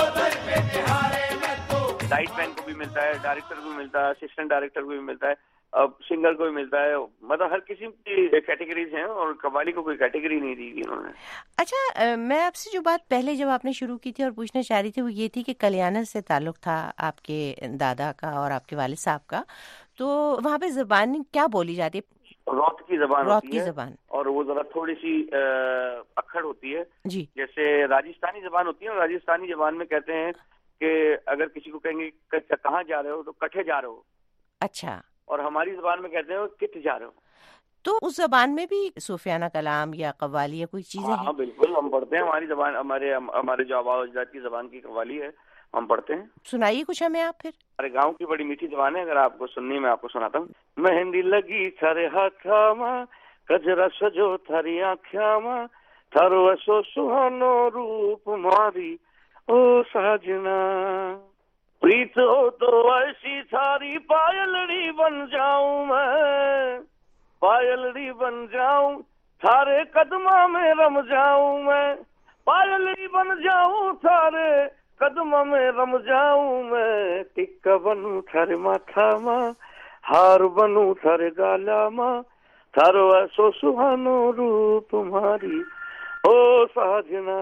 Light man को भी मिलता है, डायरेक्टर को भी मिलता है, असिस्टेंट डायरेक्टर को भी मिलता है, اب سنگر کو بھی ملتا ہے، مطلب ہر قسم کی کیٹیگریز ہیں اور قوالی کو کوئی کیٹیگری نہیں دی انہوں نے۔ اچھا، میں آپ سے جو بات پہلے جب آپ نے شروع کی تھی اور پوچھنا چاہ رہی تھی وہ یہ تھی کہ کلیانت سے تعلق تھا آپ کے دادا کا اور آپ کے والد صاحب کا، تو وہاں پہ زبان کیا بولی جاتی ہے؟ روت کی زبان روت ہوتی کی ہے، زبان، اور وہ ذرا تھوڑی سی اکھڑ ہوتی ہے جی، جیسے راجستھانی زبان ہوتی ہے، اور راجستھانی زبان میں کہتے ہیں کہ اگر کسی کو کہیں گے کہاں جا رہے ہو تو کٹھے جا رہے ہو، اچھا، اور ہماری زبان میں کہتے ہیں کت جا رہے ہو۔ تو اس زبان میں بھی صوفیانہ کلام یا قوالی یا کوئی چیزیں ہیں؟ ہاں بالکل، ہم پڑھتے ہیں، ہماری زبان ہمارے جو آباء و اجداد کی زبان کی قوالی ہے ہم پڑھتے ہیں۔ سنائیے کچھ ہمیں آپ پھر۔ ہمارے گاؤں کی بڑی میٹھی زبان ہے، اگر آپ کو سننی میں آپ کو سناتا ہوں۔ مہندی لگی تھارے ہاتھا ماں، کجرا سجو تھاری آنکھاں ماں، تھارو ایسو سہانو روپ ماری او ساجنا، پریت ہو تو ایسی تھاری پایلڑی بن جاؤں میں، پایلڑی بن جاؤں، تھارے قدموں میں رم جاؤں میں، پایلڑی بن جاؤں، تھارے قدموں میں رم جاؤں میں، ٹکا بنوں تھارے ماتھا ماں، ہار بنوں تھارے گالا ماں، تھارو ایسو سہانو روپ تمہاری او ساجنا۔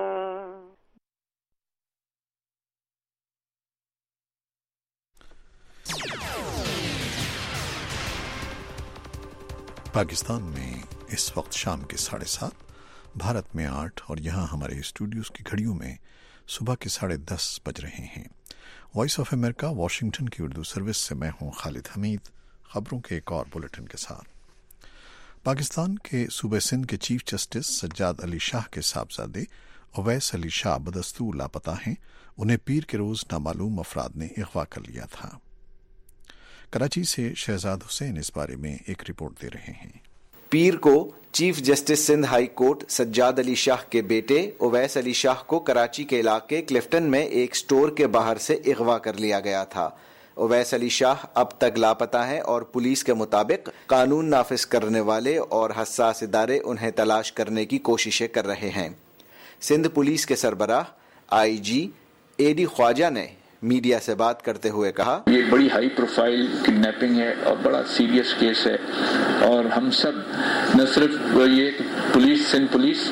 پاکستان میں اس وقت شام کے 7:30، بھارت میں 8 اور یہاں ہمارے اسٹوڈیوز کی گھڑیوں میں صبح کے 10:30 بج رہے ہیں۔ وائس آف امریکہ واشنگٹن کی اردو سروس سے میں ہوں خالد حمید، خبروں کے ایک اور بلیٹن کے ساتھ۔ پاکستان کے صوبہ سندھ کے چیف جسٹس سجاد علی شاہ کے صاحبزادے اویس علی شاہ بدستور لاپتہ ہیں، انہیں پیر کے روز نامعلوم افراد نے اغوا کر لیا تھا۔ کراچی سے شہزاد حسین اس بارے میں ایک رپورٹ دے رہے ہیں۔ پیر کو chief justice Sindh high court Sajjad Ali Shah کے بیٹے اویس علی شاہ کو کراچی کے علاقے کلفٹن میں ایک سٹور کے باہر سے اغوا کر لیا گیا تھا۔ اویس علی شاہ اب تک لاپتہ ہیں اور پولیس کے مطابق قانون نافذ کرنے والے اور حساس ادارے انہیں تلاش کرنے کی کوششیں کر رہے ہیں۔ سندھ پولیس کے سربراہ آئی جی اے ڈی خواجہ نے میڈیا سے بات کرتے ہوئے کہا، یہ بڑی ہائی پروفائل کڈنیپنگ ہے اور بڑا سیریس کیس ہے، اور ہم سب نہ صرف یہ پولیس سندھ پولیس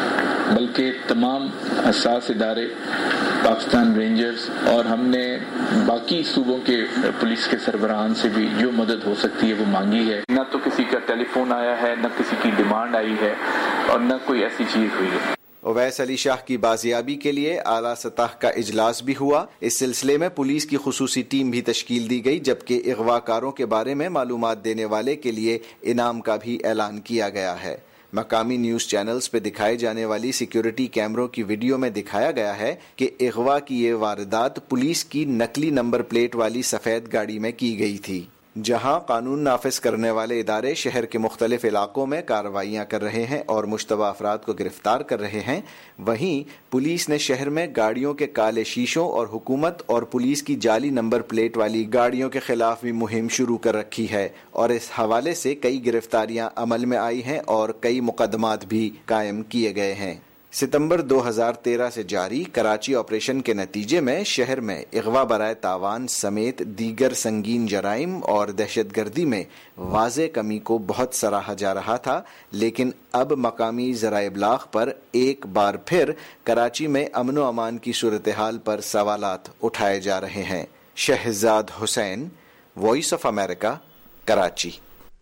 بلکہ تمام حساس ادارے، پاکستان رینجرز، اور ہم نے باقی صوبوں کے پولیس کے سربراہان سے بھی جو مدد ہو سکتی ہے وہ مانگی ہے۔ نہ تو کسی کا ٹیلی فون آیا ہے، نہ کسی کی ڈیمانڈ آئی ہے، اور نہ کوئی ایسی چیز ہوئی ہے۔ اویس علی شاہ کی بازیابی کے لیے اعلیٰ سطح کا اجلاس بھی ہوا۔ اس سلسلے میں پولیس کی خصوصی ٹیم بھی تشکیل دی گئی، جبکہ اغوا کاروں کے بارے میں معلومات دینے والے کے لیے انعام کا بھی اعلان کیا گیا ہے۔ مقامی نیوز چینلز پہ دکھائے جانے والی سیکیورٹی کیمروں کی ویڈیو میں دکھایا گیا ہے کہ اغوا کی یہ واردات پولیس کی نقلی نمبر پلیٹ والی سفید گاڑی میں کی گئی تھی۔ جہاں قانون نافذ کرنے والے ادارے شہر کے مختلف علاقوں میں کارروائیاں کر رہے ہیں اور مشتبہ افراد کو گرفتار کر رہے ہیں، وہیں پولیس نے شہر میں گاڑیوں کے کالے شیشوں اور حکومت اور پولیس کی جعلی نمبر پلیٹ والی گاڑیوں کے خلاف بھی مہم شروع کر رکھی ہے، اور اس حوالے سے کئی گرفتاریاں عمل میں آئی ہیں اور کئی مقدمات بھی قائم کیے گئے ہیں۔ ستمبر 2013 سے جاری کراچی آپریشن کے نتیجے میں شہر میں اغوا برائے تاوان سمیت دیگر سنگین جرائم اور دہشت گردی میں واضح کمی کو بہت سراہا جا رہا تھا، لیکن اب مقامی ذرائع ابلاغ پر ایک بار پھر کراچی میں امن و امان کی صورتحال پر سوالات اٹھائے جا رہے ہیں۔ Shahzad Hussain, Voice of America, Karachi.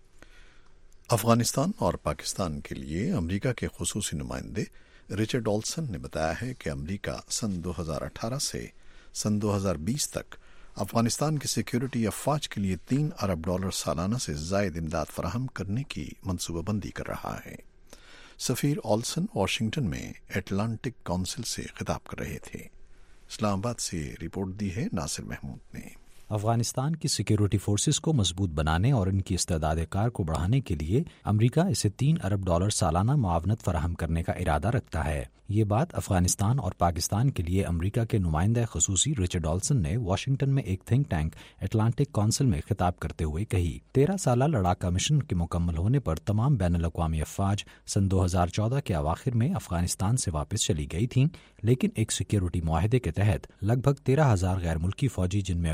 Afghanistan اور پاکستان کے لیے امریکہ کے خصوصی نمائندے رچرڈ آلسن نے بتایا ہے کہ امریکہ سن 2018 سے سن 2020 تک افغانستان کی سیکیورٹی افواج کے لیے $3 ارب سالانہ سے زائد امداد فراہم کرنے کی منصوبہ بندی کر رہا ہے۔ سفیر آلسن واشنگٹن میں اٹلانٹک کونسل سے خطاب کر رہے تھے۔ اسلام آباد سے رپورٹ دی ہے ناصر محمود نے۔ افغانستان کی سیکیورٹی فورسز کو مضبوط بنانے اور ان کی استعداد کار کو بڑھانے کے لیے امریکہ اسے $3 ارب سالانہ معاونت فراہم کرنے کا ارادہ رکھتا ہے۔ یہ بات افغانستان اور پاکستان کے لیے امریکہ کے نمائندہ خصوصی رچرڈ آلسن نے واشنگٹن میں ایک تھنک ٹینک اٹلانٹک کونسل میں خطاب کرتے ہوئے کہی۔ 13 سالہ لڑاکا مشن کے مکمل ہونے پر تمام بین الاقوامی افواج سن 2014 کے اواخر میں افغانستان سے واپس چلی گئی تھیں، لیکن ایک سیکیورٹی معاہدے کے تحت لگ بھگ 13,000 غیر ملکی فوجی، جن میں اکثریت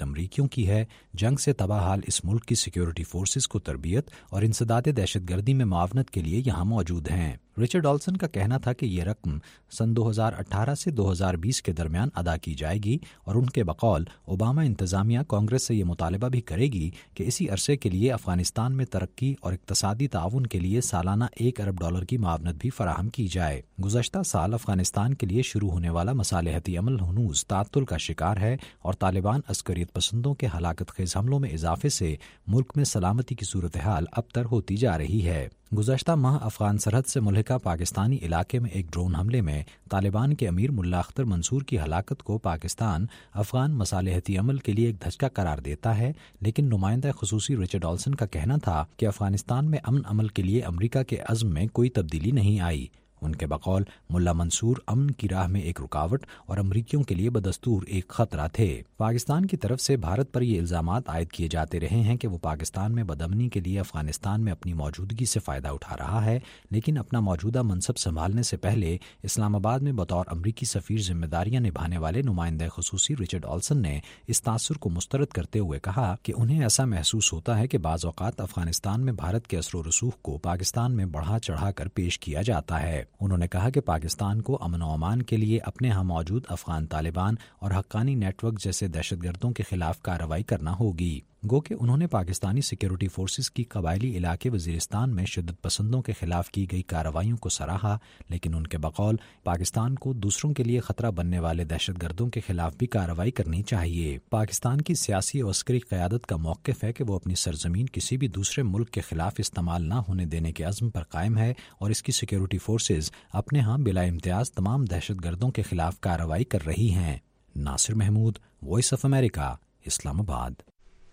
تربیت امریکیوں کی ہے، جنگ سے تباہ حال اس ملک کی سیکیورٹی فورسز کو تربیت اور انسداد دہشت گردی میں معاونت کے لیے یہاں موجود ہیں۔ رچرڈ آلسن کا کہنا تھا کہ یہ رقم سن 2018 سے 2020 کے درمیان ادا کی جائے گی، اور ان کے بقول اوباما انتظامیہ کانگریس سے یہ مطالبہ بھی کرے گی کہ اسی عرصے کے لیے افغانستان میں ترقی اور اقتصادی تعاون کے لیے سالانہ $1 ارب کی معاونت بھی فراہم کی جائے۔ گزشتہ سال افغانستان کے لیے شروع ہونے والا مصالحتی عمل ہنوز تعطل کا شکار ہے، اور طالبان عسکریت پسندوں کے ہلاکت خیز حملوں میں اضافے سے ملک میں سلامتی کی صورتحال ابتر ہوتی جا رہی ہے۔ گزشتہ ماہ افغان سرحد سے ملحقہ پاکستانی علاقے میں ایک ڈرون حملے میں طالبان کے امیر ملا اختر منصور کی ہلاکت کو پاکستان افغان مصالحتی عمل کے لیے ایک دھچکا قرار دیتا ہے، لیکن نمائندہ خصوصی رچرڈ آلسن کا کہنا تھا کہ افغانستان میں امن عمل کے لیے امریکہ کے عزم میں کوئی تبدیلی نہیں آئی۔ ان کے بقول ملا منصور امن کی راہ میں ایک رکاوٹ اور امریکیوں کے لیے بدستور ایک خطرہ تھے۔ پاکستان کی طرف سے بھارت پر یہ الزامات عائد کیے جاتے رہے ہیں کہ وہ پاکستان میں بدامنی کے لیے افغانستان میں اپنی موجودگی سے فائدہ اٹھا رہا ہے، لیکن اپنا موجودہ منصب سنبھالنے سے پہلے اسلام آباد میں بطور امریکی سفیر ذمہ داریاں نبھانے والے نمائندہ خصوصی رچرڈ آلسن نے اس تاثر کو مسترد کرتے ہوئے کہا کہ انہیں ایسا محسوس ہوتا ہے کہ بعض اوقات افغانستان میں بھارت کے اثر و رسوخ کو پاکستان میں بڑھا چڑھا کر پیش کیا جاتا ہے۔ انہوں نے کہا کہ پاکستان کو امن و امان کے لیے اپنے ہاں موجود افغان طالبان اور حقانی نیٹ ورک جیسے دہشت گردوں کے خلاف کارروائی کرنا ہوگی۔ گو کہ انہوں نے پاکستانی سیکیورٹی فورسز کی قبائلی علاقے وزیرستان میں شدت پسندوں کے خلاف کی گئی کارروائیوں کو سراہا، لیکن ان کے بقول پاکستان کو دوسروں کے لیے خطرہ بننے والے دہشت گردوں کے خلاف بھی کارروائی کرنی چاہیے۔ پاکستان کی سیاسی اور عسکری قیادت کا موقف ہے کہ وہ اپنی سرزمین کسی بھی دوسرے ملک کے خلاف استعمال نہ ہونے دینے کے عزم پر قائم ہے، اور اس کی سیکیورٹی فورسز اپنے ہاں بلا امتیاز تمام دہشت گردوں کے خلاف کارروائی کر رہی ہیں۔ Nasir Mahmood, Voice of America, Islamabad.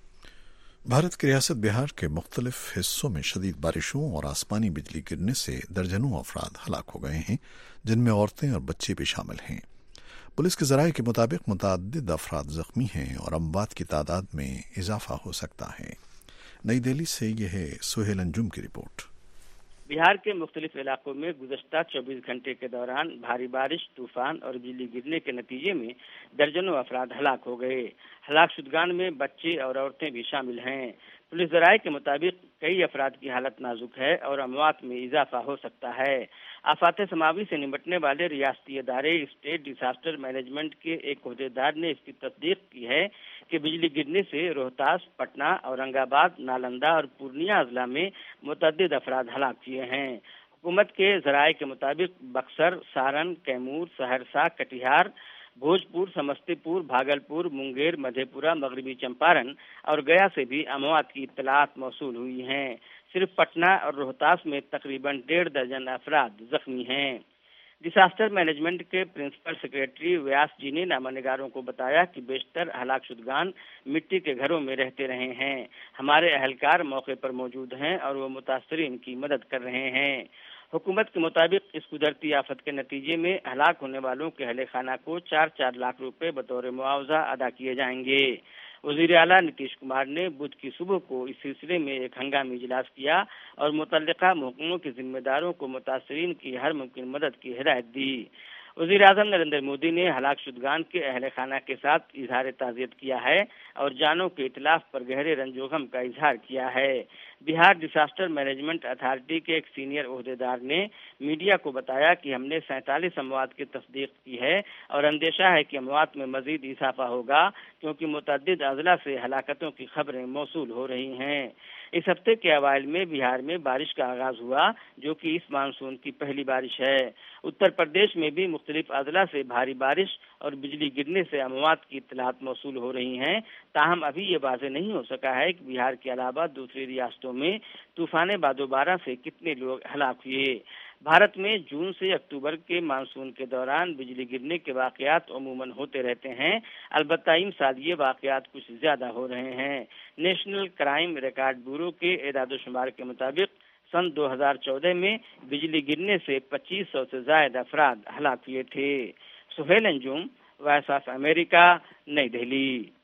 Bharat کی ریاست بہار کے مختلف حصوں میں شدید بارشوں اور آسمانی بجلی گرنے سے درجنوں افراد ہلاک ہو گئے ہیں، جن میں عورتیں اور بچے بھی شامل ہیں۔ پولیس کے ذرائع کے مطابق متعدد افراد زخمی ہیں اور اموات کی تعداد میں اضافہ ہو سکتا ہے۔ نئی دہلی سے یہ ہے سہیل انجم کی رپورٹ۔ بہار کے مختلف علاقوں میں گزشتہ 24 گھنٹے کے دوران بھاری بارش، طوفان اور بجلی گرنے کے نتیجے میں درجنوں افراد ہلاک ہو گئے۔ ہلاک شدگان میں بچے اور عورتیں بھی شامل ہیں۔ پولیس ذرائع کے مطابق کئی افراد کی حالت نازک ہے اور اموات میں اضافہ ہو سکتا ہے۔ آفات سماوی سے نمٹنے والے ریاستی ادارے اسٹیٹ ڈیزاسٹر مینجمنٹ کے ایک عہدیدار نے اس کی تصدیق کی ہے کہ بجلی گرنے سے روہتاس، پٹنہ، اورنگ آباد، نالندہ اور پورنیہ اضلاع میں متعدد افراد ہلاک ہوئے ہیں۔ حکومت کے ذرائع کے مطابق بکسر، سارن، کیمور، سہرسہ، کٹیہار، بھوجپور، سمستی پور، بھاگلپور، منگیر، مدھے پورہ، مغربی چمپارن اور گیا سے بھی اموات کی اطلاعات موصول ہوئی ہیں۔ صرف پٹنہ اور روہتاس میں تقریباً 1.5 درجن افراد زخمی ہیں۔ ڈیزاسٹر مینجمنٹ کے پرنسپل سیکریٹری ویاس جی نے نامہ نگاروں کو بتایا کہ بیشتر ہلاک شدگان مٹی کے گھروں میں رہتے رہے ہیں۔ ہمارے اہلکار موقع پر موجود ہیں اور وہ متاثرین کی مدد کر رہے ہیں۔ حکومت کے مطابق اس قدرتی آفت کے نتیجے میں ہلاک ہونے والوں کے اہل خانہ کو 4 لاکھ روپے بطور معاوضہ ادا کیے جائیں گے۔ وزیر اعلیٰ نتیش کمار نے بدھ کی صبح کو اس سلسلے میں ایک ہنگامی اجلاس کیا اور متعلقہ محکموں کے ذمہ داروں کو متاثرین کی ہر ممکن مدد کی ہدایت دی۔ وزیر اعظم نریندر مودی نے ہلاک شدگان کے اہل خانہ کے ساتھ اظہار تعزیت کیا ہے اور جانوں کے اتلاف پر گہرے رنج و غم کا اظہار کیا ہے۔ بہار ڈیزاسٹر مینجمنٹ اتھارٹی کے ایک سینئر عہدیدار نے میڈیا کو بتایا کہ ہم نے 47 اموات کی تصدیق کی ہے اور اندیشہ ہے کہ اموات میں مزید اضافہ ہوگا کیونکہ متعدد اضلاع سے ہلاکتوں کی خبریں موصول ہو رہی ہیں۔ اس ہفتے کے اوائل میں بہار میں بارش کا آغاز ہوا جو کہ اس مانسون کی پہلی بارش ہے۔ اتر پردیش میں بھی مختلف اضلاع سے بھاری بارش اور بجلی گرنے سے اموات کی اطلاعات موصول ہو رہی ہیں، تاہم ابھی یہ واضح نہیں ہو سکا ہے کہ بہار کے علاوہ دوسری ریاستوں میں طوفان بادوبارہ سے کتنے لوگ ہلاک ہوئے۔ بھارت میں جون سے اکتوبر کے مانسون کے دوران بجلی گرنے کے واقعات عموماً ہوتے رہتے ہیں، البتہ ان سال یہ واقعات کچھ زیادہ ہو رہے ہیں۔ نیشنل کرائم ریکارڈ بیورو کے اعداد و شمار کے مطابق سن 2014 میں بجلی گرنے سے 2500 سے زائد افراد ہلاک ہوئے تھے۔ Sohail Anjum, Voice of America, نئی دہلی۔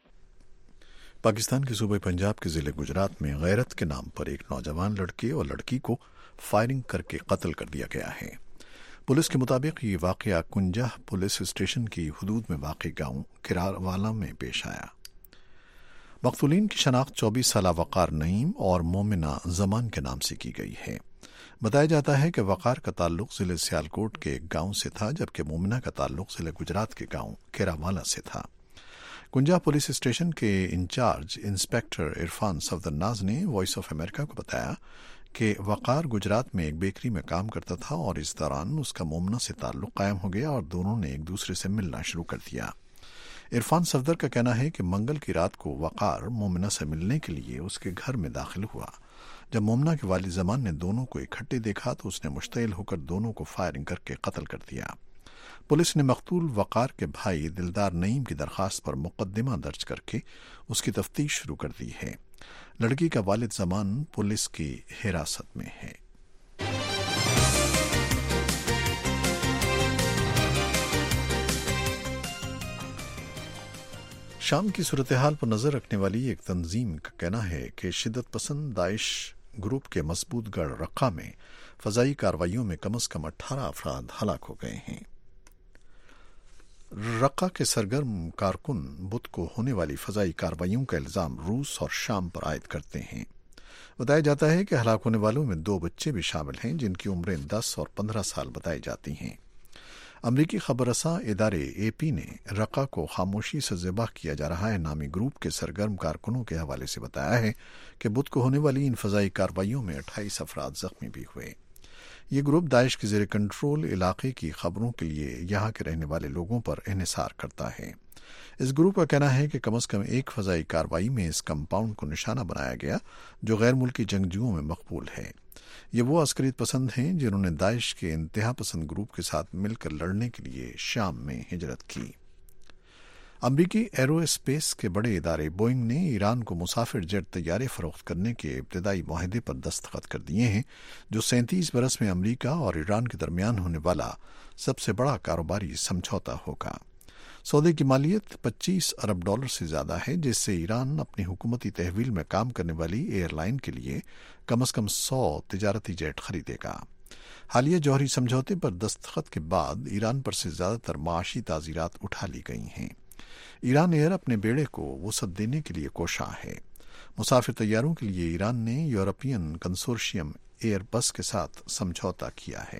پاکستان کے صوبے پنجاب کے ضلع گجرات میں غیرت کے نام پر ایک نوجوان لڑکے اور لڑکی کو فائرنگ کر کے قتل کر دیا گیا ہے۔ پولیس کے مطابق یہ واقعہ کنجہ پولیس اسٹیشن کی حدود میں واقع گاؤں کراروالا میں پیش آیا۔ مقتولین کی شناخت 24 سالہ وقار نعیم اور مومنہ زمان کے نام سے کی گئی ہے۔ بتایا جاتا ہے کہ وقار کا تعلق ضلع سیالکوٹ کے ایک گاؤں سے تھا، جبکہ مومنہ کا تعلق ضلع گجرات کے گاؤں کیراوالا سے تھا۔ کنجا پولیس اسٹیشن کے انچارج انسپیکٹر عرفان صفدرناز نے وائس آف امریکہ کو بتایا کہ وقار گجرات میں ایک بیکری میں کام کرتا تھا اور اس دوران اس کا مومنہ سے تعلق قائم ہو گیا اور دونوں نے ایک دوسرے سے ملنا شروع کر دیا۔ عرفان صفدر کا کہنا ہے کہ منگل کی رات کو وقار مومنہ سے ملنے کے لیے اس کے گھر میں داخل ہوا۔ جب مومنہ کے والد زمان نے دونوں کو اکٹھے دیکھا تو اس نے مشتعل ہو کر دونوں کو فائرنگ کر کے قتل کر دیا۔ پولیس نے مقتول وقار کے بھائی دلدار نعیم کی درخواست پر مقدمہ درج کر کے اس کی تفتیش شروع کر دی ہے۔ لڑکی کا والد زمان پولیس کی حراست میں ہے۔ شام کی صورتحال پر نظر رکھنے والی ایک تنظیم کا کہنا ہے کہ شدت پسند داعش گروپ کے مضبوط گڑھ رقہ میں فضائی کارروائیوں میں کم از کم 18 افراد ہلاک ہو گئے ہیں۔ رقہ کے سرگرم کارکن بدھ کو ہونے والی فضائی کارروائیوں کا الزام روس اور شام پر عائد کرتے ہیں۔ بتایا جاتا ہے کہ ہلاک ہونے والوں میں 2 بچے بھی شامل ہیں، جن کی عمریں 10 اور 15 سال بتائی جاتی ہیں۔ امریکی خبر رساں ادارے اے پی نے رقہ کو خاموشی سے ذبح کیا جا رہا ہے نامی گروپ کے سرگرم کارکنوں کے حوالے سے بتایا ہے کہ بدھ کو ہونے والی ان فضائی کارروائیوں میں 28 افراد زخمی بھی ہوئے۔ یہ گروپ داعش کے زیر کنٹرول علاقے کی خبروں کے لیے یہاں کے رہنے والے لوگوں پر انحصار کرتا ہے۔ اس گروپ کا کہنا ہے کہ کم از کم ایک فضائی کارروائی میں اس کمپاؤنڈ کو نشانہ بنایا گیا جو غیر ملکی جنگجوؤں میں مقبول ہے۔ یہ وہ عسکریت پسند ہیں جنہوں نے داعش کے انتہا پسند گروپ کے ساتھ مل کر لڑنے کے لیے شام میں ہجرت کی۔ امریکی ایرو اسپیس کے بڑے ادارے بوئنگ نے ایران کو مسافر جیٹ طیارے فروخت کرنے کے ابتدائی معاہدے پر دستخط کر دیے ہیں، جو 37 برس میں امریکہ اور ایران کے درمیان ہونے والا سب سے بڑا کاروباری سمجھوتا ہوگا۔ سودے کی مالیت $25 ارب سے زیادہ ہے، جس سے ایران اپنی حکومتی تحویل میں کام کرنے والی ایئر لائن کے لیے کم از کم 100 تجارتی جیٹ خریدے گا۔ حالیہ جوہری سمجھوتے پر دستخط کے بعد ایران پر سے زیادہ تر معاشی تعزیرات اٹھا لی گئی ہیں۔ ایران ایئر اپنے بیڑے کو وسعت دینے کے لیے کوشاں ہے۔ مسافر طیاروں کے لیے ایران نے یورپین کنسورشیم ایئر بس کے ساتھ سمجھوتا کیا ہے۔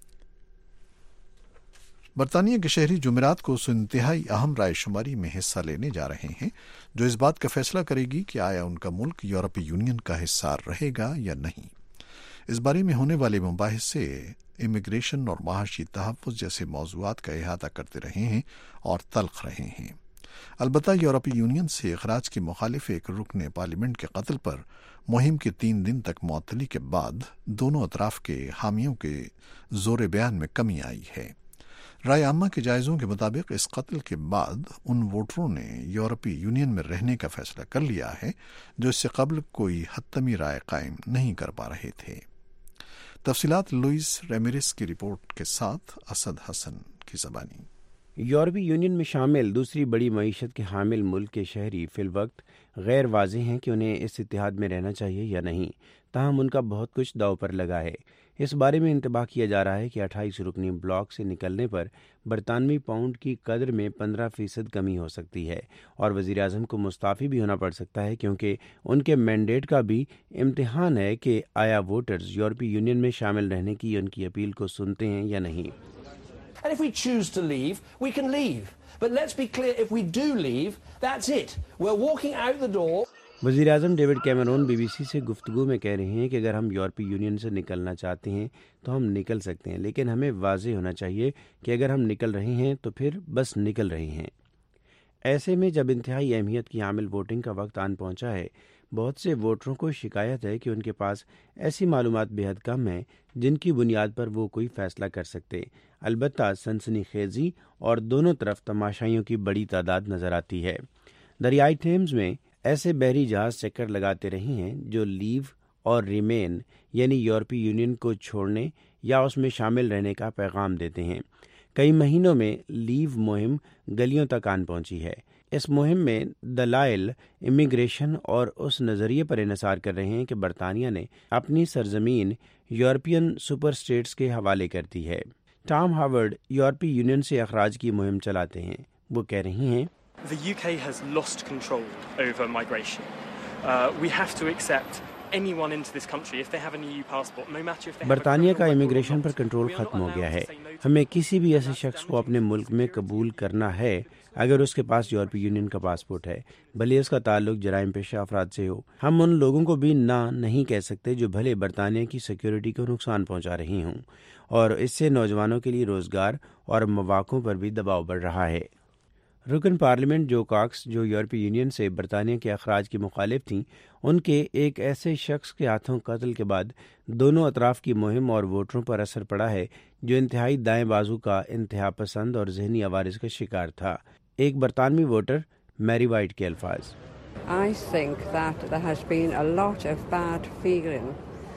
برطانیہ کے شہری جمعرات کو اس انتہائی اہم رائے شماری میں حصہ لینے جا رہے ہیں جو اس بات کا فیصلہ کرے گی کہ آیا ان کا ملک یورپی یونین کا حصہ رہے گا یا نہیں۔ اس بارے میں ہونے والے مباحث سے امیگریشن اور معاشی تحفظ جیسے موضوعات کا احاطہ کرتے رہے ہیں اور تلخ رہے ہیں۔ البتہ یورپی یونین سے اخراج کے مخالف ایک رکن پارلیمنٹ کے قتل پر مہم کے 3 دن تک معطلی کے بعد دونوں اطراف کے حامیوں کے زور بیان میں کمی آئی ہے۔ رائے عامہ کے جائزوں کے مطابق اس قتل کے بعد ان ووٹروں نے یورپی یونین میں رہنے کا فیصلہ کر لیا ہے جو اس سے قبل کوئی حتمی رائے قائم نہیں کر پا رہے تھے۔ تفصیلات لوئس ریمیرس کی رپورٹ کے ساتھ اسد حسن کی زبانی۔ یورپی یونین میں شامل دوسری بڑی معیشت کے حامل ملک کے شہری فی الوقت غیر واضح ہیں کہ انہیں اس اتحاد میں رہنا چاہیے یا نہیں، تاہم ان کا بہت کچھ داؤ پر لگا ہے۔ اس بارے میں انتباہ کیا جا رہا ہے کہ 28 رکنی بلاک سے نکلنے پر برطانوی پاؤنڈ کی قدر میں 15% کمی ہو سکتی ہے اور وزیراعظم کو مستعفی بھی ہونا پڑ سکتا ہے، کیونکہ ان کے مینڈیٹ کا بھی امتحان ہے کہ آیا ووٹرز یورپی یونین میں شامل رہنے کی ان کی اپیل کو سنتے ہیں یا نہیں۔ And if we choose to leave, we can leave. But let's be clear, if we do leave, that's it. We're walking out the door. وزیر اعظم David Cameron B B C سے گفتگو میں کہہ رہے ہیں کہ اگر ہم یورپی یونین سے نکلنا چاہتے ہیں تو ہم نکل سکتے ہیں، لیکن ہمیں واضح ہونا چاہیے کہ اگر ہم نکل رہے ہیں تو پھر بس نکل رہے ہیں۔ ایسے میں جب انتہائی اہمیت کی حامل ووٹنگ کا وقت آن پہنچا ہے، بہت سے ووٹروں کو شکایت ہے کہ ان کے پاس ایسی معلومات بے حد کم ہیں جن کی بنیاد پر وہ کوئی فیصلہ کر سکتے۔ البتہ سنسنی خیزی اور دونوں طرف تماشائیوں کی بڑی تعداد نظر آتی ہے۔ دریائے ٹیمز میں ایسے بحری جہاز چکر لگاتے رہے ہیں جو لیو اور ریمین یعنی یورپی یونین کو چھوڑنے یا اس میں شامل رہنے کا پیغام دیتے ہیں۔ کئی مہینوں میں لیو مہم گلیوں تک آن پہنچی ہے۔ اس مہم میں دلائل امیگریشن اور اس نظریے پر انحصار کر رہے ہیں کہ برطانیہ نے اپنی سرزمین یورپین سپر اسٹیٹس کے حوالے کر دی ہے۔ ٹام ہاورڈ یورپی یونین سے اخراج کی مہم چلاتے ہیں۔ وہ کہہ رہی ہیں the UK has lost control over migration. We have to accept anyone into this country if they have an EU passport, no matter if they have برطانیہ کا امیگریشن پر کنٹرول ختم ہو گیا ہے. ہمیں کسی بھی ایسے شخص کو اپنے ملک میں قبول کرنا ہے اگر اس کے پاس یورپی یونین کا پاسپورٹ ہے، بھلے اس کا تعلق جرائم پیشہ افراد سے ہو. ہم ان لوگوں کو بھی نہیں کہہ سکتے جو بھلے برطانیہ کی سیکیورٹی کو نقصان پہنچا رہی ہوں، اور اس سے نوجوانوں کے لیے روزگار اور مواقع پر بھی دباؤ بڑھ رہا ہے. رکن پارلیمنٹ جو کاکس، جو یورپی یونین سے برطانیہ کے اخراج کی مخالف تھیں، ان کے ایک ایسے شخص کے ہاتھوں قتل کے بعد دونوں اطراف کی مہم اور ووٹروں پر اثر پڑا ہے جو انتہائی دائیں بازو کا انتہا پسند اور ذہنی عوارض کا شکار تھا. ایک برطانوی ووٹر میری وائٹ کے الفاظ: I think that there has been a lot of bad feeling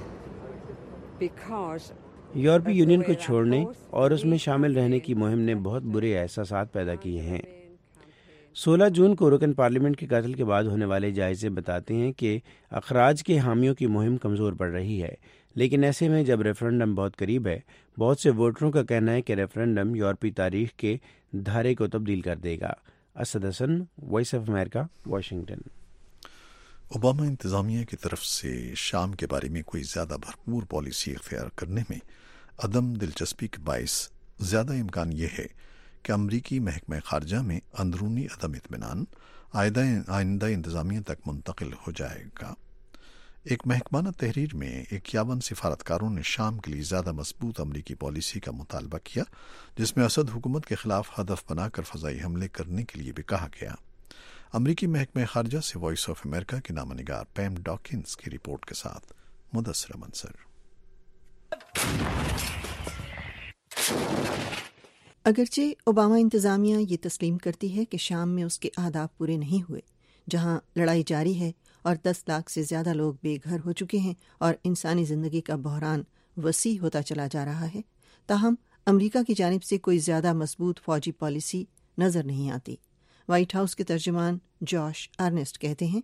because یورپی یونین کو چھوڑنے اور اس میں شامل رہنے کی مہم نے بہت برے احساسات پیدا کیے ہیں. 16 جون کو رکن پارلیمنٹ کے قتل کے بعد ہونے والے جائزے بتاتے ہیں کہ اخراج کے حامیوں کی مہم کمزور پڑ رہی ہے، لیکن ایسے میں جب ریفرنڈم بہت قریب ہے، بہت سے ووٹروں کا کہنا ہے کہ ریفرنڈم یورپی تاریخ کے دھارے کو تبدیل کر دے گا. Asad Hassan, Voice of America, Washington. Obama انتظامیہ کی طرف سے شام کے بارے میں کوئی زیادہ بھرپور پالیسی اختیار کرنے میں عدم دلچسپی کے باعث زیادہ امکان یہ ہے کہ امریکی محکمہ خارجہ میں اندرونی عدم اطمینان آئندہ انتظامیہ تک منتقل ہو جائے گا. ایک محکمانہ تحریر میں 51 سفارتکاروں نے شام کے لیے زیادہ مضبوط امریکی پالیسی کا مطالبہ کیا، جس میں اسد حکومت کے خلاف ہدف بنا کر فضائی حملے کرنے کے لیے بھی کہا گیا. امریکی محکمہ خارجہ سے وائس آف امریکہ کی نامہ نگار پیم ڈاکنز کی رپورٹ کے ساتھ مدثر منصر. اگرچہ اوباما انتظامیہ یہ تسلیم کرتی ہے کہ شام میں اس کے اہداف پورے نہیں ہوئے، جہاں لڑائی جاری ہے اور 10 لاکھ سے زیادہ لوگ بے گھر ہو چکے ہیں اور انسانی زندگی کا بحران وسیع ہوتا چلا جا رہا ہے، تاہم امریکہ کی جانب سے کوئی زیادہ مضبوط فوجی پالیسی نظر نہیں آتی. وائٹ ہاؤس کے ترجمان جوش ارنسٹ کہتے ہیں،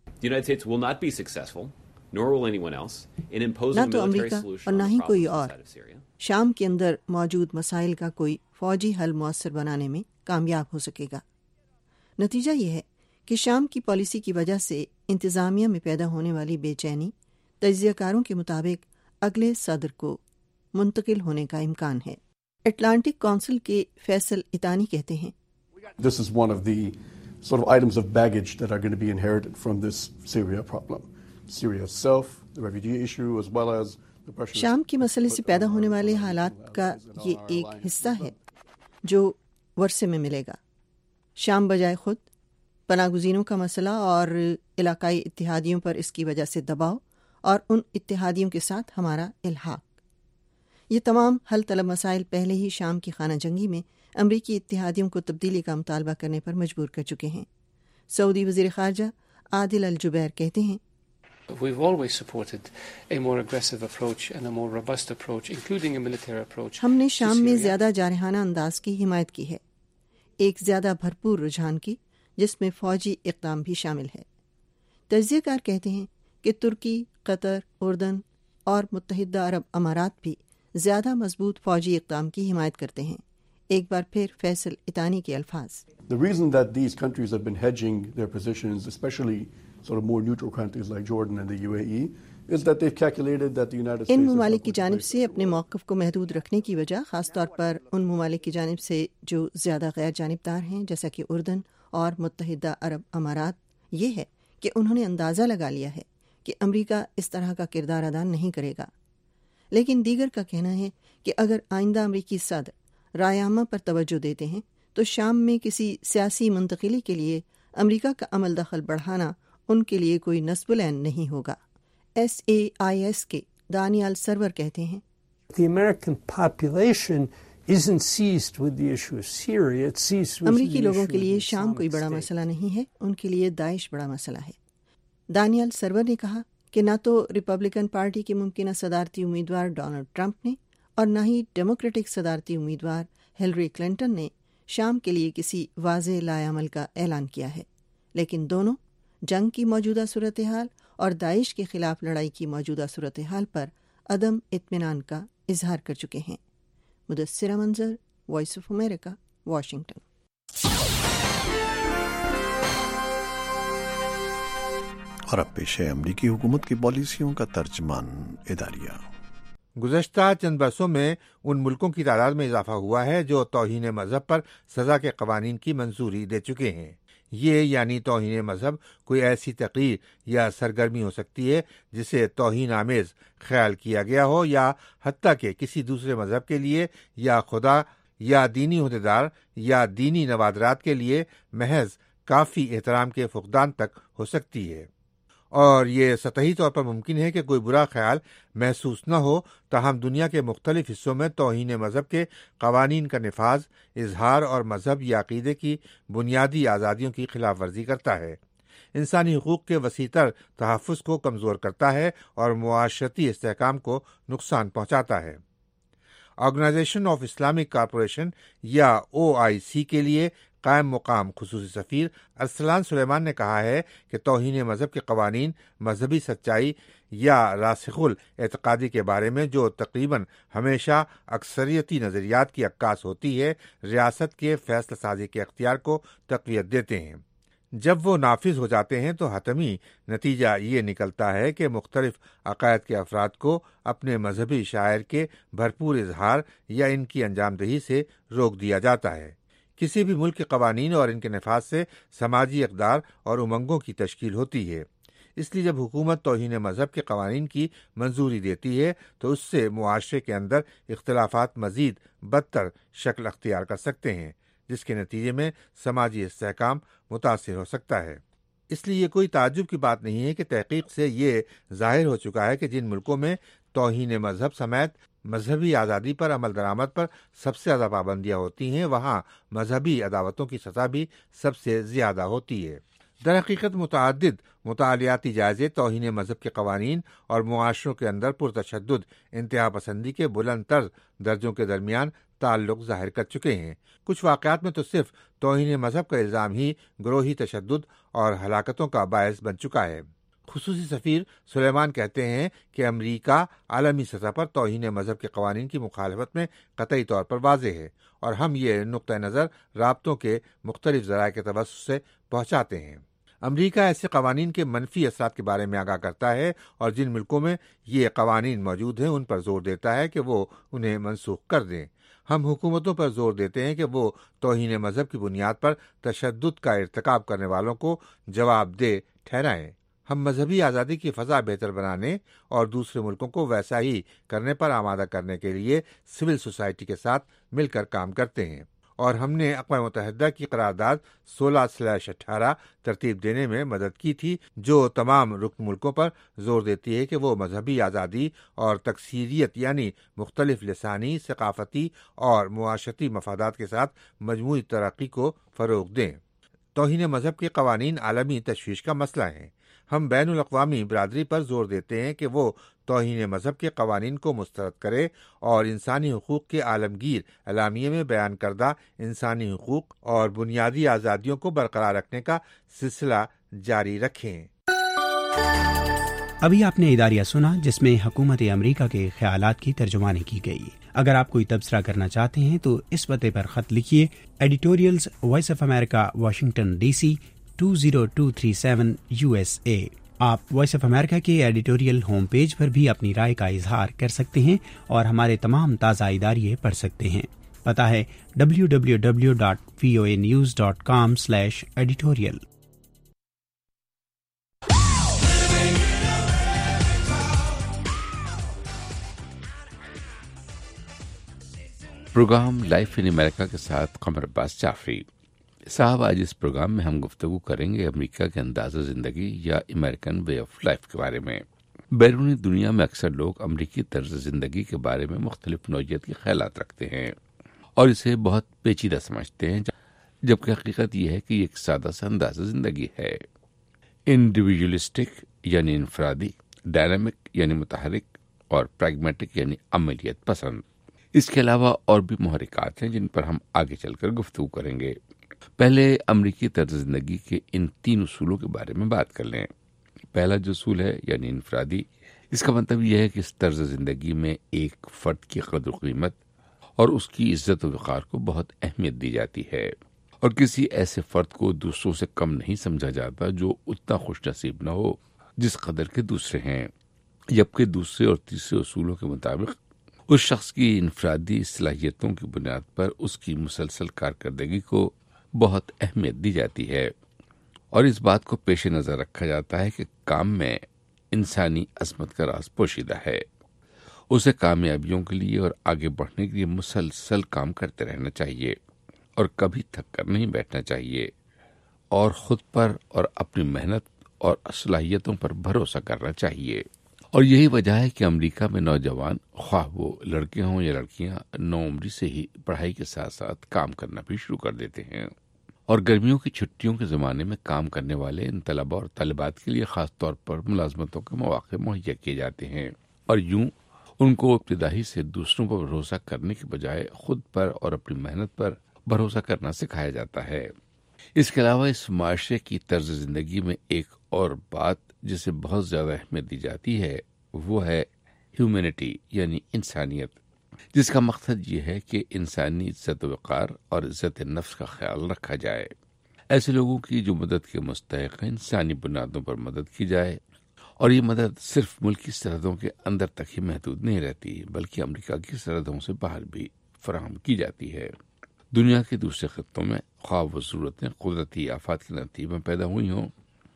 نہ تو امریکہ اور نہ ہی کوئی اور شام کے اندر موجود مسائل کا کوئی فوجی حل مؤثر بنانے میں کامیاب ہو سکے گا. نتیجہ یہ ہے کہ شام کی پالیسی کی وجہ سے انتظامیہ میں پیدا ہونے والی بے چینی تجزیہ کاروں کے مطابق اگلے صدر کو منتقل ہونے کا امکان ہے. اٹلانٹک کونسل کے فیصل اتانی کہتے ہیں، This is one of the sort of items of baggage that are going to be inherited from this Syria problem. Syria itself, the refugee issue, as well as the pressure. شام کے مسئلے سے پیدا ہونے والے حالات کا یہ ایک حصہ ہے جو ورثے میں ملے گا. شام بجائے خود پناہ گزینوں کا مسئلہ اور علاقائی اتحادیوں پر اس کی وجہ سے دباؤ اور ان اتحادیوں کے ساتھ ہمارا الحاق، یہ تمام حل طلب مسائل پہلے ہی شام کی خانہ جنگی میں امریکی اتحادیوں کو تبدیلی کا مطالبہ کرنے پر مجبور کر چکے ہیں. سعودی وزیر خارجہ عادل الجبیر کہتے ہیں، We've always supported a more aggressive approach and a more robust approach, including a military approach. ہم نے شام میں زیادہ جارحانہ انداز کی حمایت کی ہے، ایک زیادہ بھرپور رجحان کی جس میں فوجی اقدام بھی شامل ہے. تجزیہ کار کہتے ہیں کہ ترکی، قطر، اردن اور متحدہ عرب امارات بھی زیادہ مضبوط فوجی اقدام کی حمایت کرتے ہیں. ایک بار پھر فیصل اتانی کے الفاظ، The reason that these countries have been hedging their positions, especially sort of more neutral countries like Jordan and the UAE, is that they've calculated that the United States. ان ممالک کی جانب سے اپنے موقف کو محدود رکھنے کی وجہ خاص طور پر ان ممالک کی جانب سے جو زیادہ غیر جانبدار ہیں جیسا کہ اردن اور متحدہ عرب امارات، یہ ہے کہ انہوں نے اندازہ لگا لیا ہے کہ امریکہ اس طرح کا کردار ادا نہیں کرے گا. لیکن دیگر کا کہنا ہے کہ اگر آئندہ امریکی صدر رائے عامہ پر توجہ دیتے ہیں تو شام میں کسی سیاسی منتقلی کے لیے امریکہ کا عمل دخل بڑھانا ان کے لیے کوئی نصب العین نہیں ہوگا. SAIS کے دانیال سرور کہتے ہیں، The American population isn't seized with the issue of Syria, it's seized with امریکی لوگوں کے لیے شام کوئی بڑا مسئلہ نہیں ہے، ان کے لیے داعش بڑا مسئلہ ہے. دانیال سرور نے کہا کہ نہ تو ریپبلکن پارٹی کے ممکنہ صدارتی امیدوار ڈونلڈ ٹرمپ نے اور نہ ہی ڈیموکریٹک صدارتی امیدوار ہلری کلنٹن نے شام کے لیے کسی واضح لائحہ عمل کا اعلان کیا ہے، لیکن دونوں جنگ کی موجودہ صورتحال اور داعش کے خلاف لڑائی کی موجودہ صورتحال پر عدم اطمینان کا اظہار کر چکے ہیں. مدثرہ Manzar, Voice of America, Washington. اور اب پیش ہے امریکی حکومت کی پالیسیوں کا ترجمان اداریہ۔ گزشتہ چند برسوں میں ان ملکوں کی تعداد میں اضافہ ہوا ہے جو توہین مذہب پر سزا کے قوانین کی منظوری دے چکے ہیں۔ یہ یعنی توہین مذہب کوئی ایسی تقریر یا سرگرمی ہو سکتی ہے جسے توہین آمیز خیال کیا گیا ہو، یا حتیٰ کہ کسی دوسرے مذہب کے لیے یا خدا یا دینی عہدیدار یا دینی نوادرات کے لیے محض کافی احترام کے فقدان تک ہو سکتی ہے۔ اور یہ سطحی طور پر ممکن ہے کہ کوئی برا خیال محسوس نہ ہو، تاہم دنیا کے مختلف حصوں میں توہین مذہب کے قوانین کا نفاذ اظہار اور مذہب یا عقیدے کی بنیادی آزادیوں کی خلاف ورزی کرتا ہے، انسانی حقوق کے وسیع تر تحفظ کو کمزور کرتا ہے اور معاشرتی استحکام کو نقصان پہنچاتا ہے۔ آرگنائزیشن آف اسلامک کارپوریشن یا OIC کے لیے قائم مقام خصوصی سفیر ارسلان سلیمان نے کہا ہے کہ توہین مذہب کے قوانین مذہبی سچائی یا راسخ الاعتقادی کے بارے میں جو تقریباً ہمیشہ اکثریتی نظریات کی عکاس ہوتی ہے، ریاست کے فیصلہ سازی کے اختیار کو تقویت دیتے ہیں۔ جب وہ نافذ ہو جاتے ہیں تو حتمی نتیجہ یہ نکلتا ہے کہ مختلف عقائد کے افراد کو اپنے مذہبی شعائر کے بھرپور اظہار یا ان کی انجام دہی سے روک دیا جاتا ہے۔ کسی بھی ملک کے قوانین اور ان کے نفاذ سے سماجی اقدار اور امنگوں کی تشکیل ہوتی ہے۔ اس لیے جب حکومت توہین مذہب کے قوانین کی منظوری دیتی ہے تو اس سے معاشرے کے اندر اختلافات مزید بدتر شکل اختیار کر سکتے ہیں، جس کے نتیجے میں سماجی استحکام متاثر ہو سکتا ہے۔ اس لیے یہ کوئی تعجب کی بات نہیں ہے کہ تحقیق سے یہ ظاہر ہو چکا ہے کہ جن ملکوں میں توہین مذہب سمیت مذہبی آزادی پر عمل درآمد پر سب سے زیادہ پابندیاں ہوتی ہیں، وہاں مذہبی عداوتوں کی سطح بھی سب سے زیادہ ہوتی ہے۔ در حقیقت متعدد مطالعاتی جائزے توہین مذہب کے قوانین اور معاشروں کے اندر پرتشدد انتہا پسندی کے بلند تر درجوں کے درمیان تعلق ظاہر کر چکے ہیں۔ کچھ واقعات میں تو صرف توہین مذہب کا الزام ہی گروہی تشدد اور ہلاکتوں کا باعث بن چکا ہے۔ خصوصی سفیر سلیمان کہتے ہیں کہ امریکہ عالمی سطح پر توہین مذہب کے قوانین کی مخالفت میں قطعی طور پر واضح ہے، اور ہم یہ نقطہ نظر رابطوں کے مختلف ذرائع کے توسط سے پہنچاتے ہیں۔ امریکہ ایسے قوانین کے منفی اثرات کے بارے میں آگاہ کرتا ہے اور جن ملکوں میں یہ قوانین موجود ہیں ان پر زور دیتا ہے کہ وہ انہیں منسوخ کر دیں۔ ہم حکومتوں پر زور دیتے ہیں کہ وہ توہین مذہب کی بنیاد پر تشدد کا ارتکاب کرنے والوں کو جواب دہ ٹھہرائیں۔ ہم مذہبی آزادی کی فضا بہتر بنانے اور دوسرے ملکوں کو ویسا ہی کرنے پر آمادہ کرنے کے لیے سول سوسائٹی کے ساتھ مل کر کام کرتے ہیں، اور ہم نے اقوام متحدہ کی قرارداد 16/18 ترتیب دینے میں مدد کی تھی، جو تمام رکن ملکوں پر زور دیتی ہے کہ وہ مذہبی آزادی اور تکثیریت یعنی مختلف لسانی، ثقافتی اور معاشرتی مفادات کے ساتھ مجموعی ترقی کو فروغ دیں۔ توہین مذہب کے قوانین عالمی تشویش کا مسئلہ ہیں۔ ہم بین الاقوامی برادری پر زور دیتے ہیں کہ وہ توہین مذہب کے قوانین کو مسترد کرے اور انسانی حقوق کے عالمگیر اعلامیے میں بیان کردہ انسانی حقوق اور بنیادی آزادیوں کو برقرار رکھنے کا سلسلہ جاری رکھیں۔ ابھی آپ نے اداریہ سنا جس میں حکومت امریکہ کے خیالات کی ترجمانی کی گئی۔ اگر آپ کوئی تبصرہ کرنا چاہتے ہیں تو اس پتے پر خط لکھیے، editorials voice of America, Washington DC 20237 USA۔ آپ وائس آف امریکہ کے ایڈیٹوریل ہوم پیج پر بھی اپنی رائے کا اظہار کر سکتے ہیں اور ہمارے تمام تازہ اداریے پڑھ سکتے ہیں۔ پتہ ہے www.voanews.com/editorial۔ پروگرام لائف ان امریکہ کے ساتھ قمر عباس جعفری صاحب۔ آج اس پروگرام میں ہم گفتگو کریں گے امریکہ کے انداز زندگی یا امریکن وے آف لائف کے بارے میں۔ بیرونی دنیا میں اکثر لوگ امریکی طرز زندگی کے بارے میں مختلف نوعیت کے خیالات رکھتے ہیں اور اسے بہت پیچیدہ سمجھتے ہیں، جبکہ حقیقت یہ ہے کہ یہ ایک سادہ سا انداز زندگی ہے۔ انڈیویجولسٹک یعنی انفرادی، ڈائنامک یعنی متحرک، اور پریگمیٹک یعنی عملیت پسند۔ اس کے علاوہ اور بھی محرکات ہیں جن پر ہم آگے چل کر گفتگو کریں گے۔ پہلے امریکی طرز زندگی کے ان 3 اصولوں کے بارے میں بات کر لیں۔ پہلا جو اصول ہے یعنی انفرادی، اس کا مطلب یہ ہے کہ اس طرز زندگی میں ایک فرد کی قدر و قیمت اور اس کی عزت و وقار کو بہت اہمیت دی جاتی ہے، اور کسی ایسے فرد کو دوسروں سے کم نہیں سمجھا جاتا جو اتنا خوش نصیب نہ ہو जिस कदर के दूसरे हैं, जबकि दूसरे और तीसरे उसूलों के मुताबिक उस शख्स की इनफरादी सलाहियतों की बुनियाद पर उसकी मुसलसल कारकर्दगी को बहुत अहमियत दी जाती है और इस बात को पेश नज़र रखा जाता है कि काम में इंसानी अजमत का राज पोशीदा है। उसे कामयाबियों के लिए और आगे बढ़ने के लिए मुसलसल काम करते रहना चाहिए और कभी थक कर नहीं बैठना चाहिए और खुद पर और अपनी मेहनत और सलाहियतों पर भरोसा करना चाहिए। और यही वजह है कि अमेरिका में नौजवान, ख्वाह वो लड़के हों या लड़कियां, नौउम्री से ही पढ़ाई के साथ साथ काम करना भी शुरू कर देते हैं और गर्मियों की छुट्टियों के ज़माने में काम करने वाले इन तलबा और तलबात के लिए ख़ास तौर पर मुलाजमतों के मौके मुहैया किए जाते हैं और यूं उनको इब्तिदाई से दूसरों पर भरोसा करने के बजाय खुद पर और अपनी मेहनत पर भरोसा करना सिखाया जाता है। इसके अलावा इस माशरे की तर्ज जिंदगी में एक और बात जिसे बहुत ज्यादा अहमियत दी जाती है वो है ह्यूमैनिटी यानी इंसानियत, जिसका मकसद ये है कि इंसानी इज्जत वक़ार और इज्जत नफ्स का ख्याल रखा जाए। ऐसे लोगों की जो मदद के मुस्तहिक़ हैं, इंसानी बुनियादों पर मदद की जाए और ये मदद सिर्फ मुल्की सरहदों के अंदर तक ही महदूद नहीं रहती बल्कि अमेरिका की सरहदों से बाहर भी फराहम की जाती है। दुनिया के दूसरे खित्तों में ख्वाह वो ज़रूरतें कुदरती आफात के नतीजे में पैदा हुई हों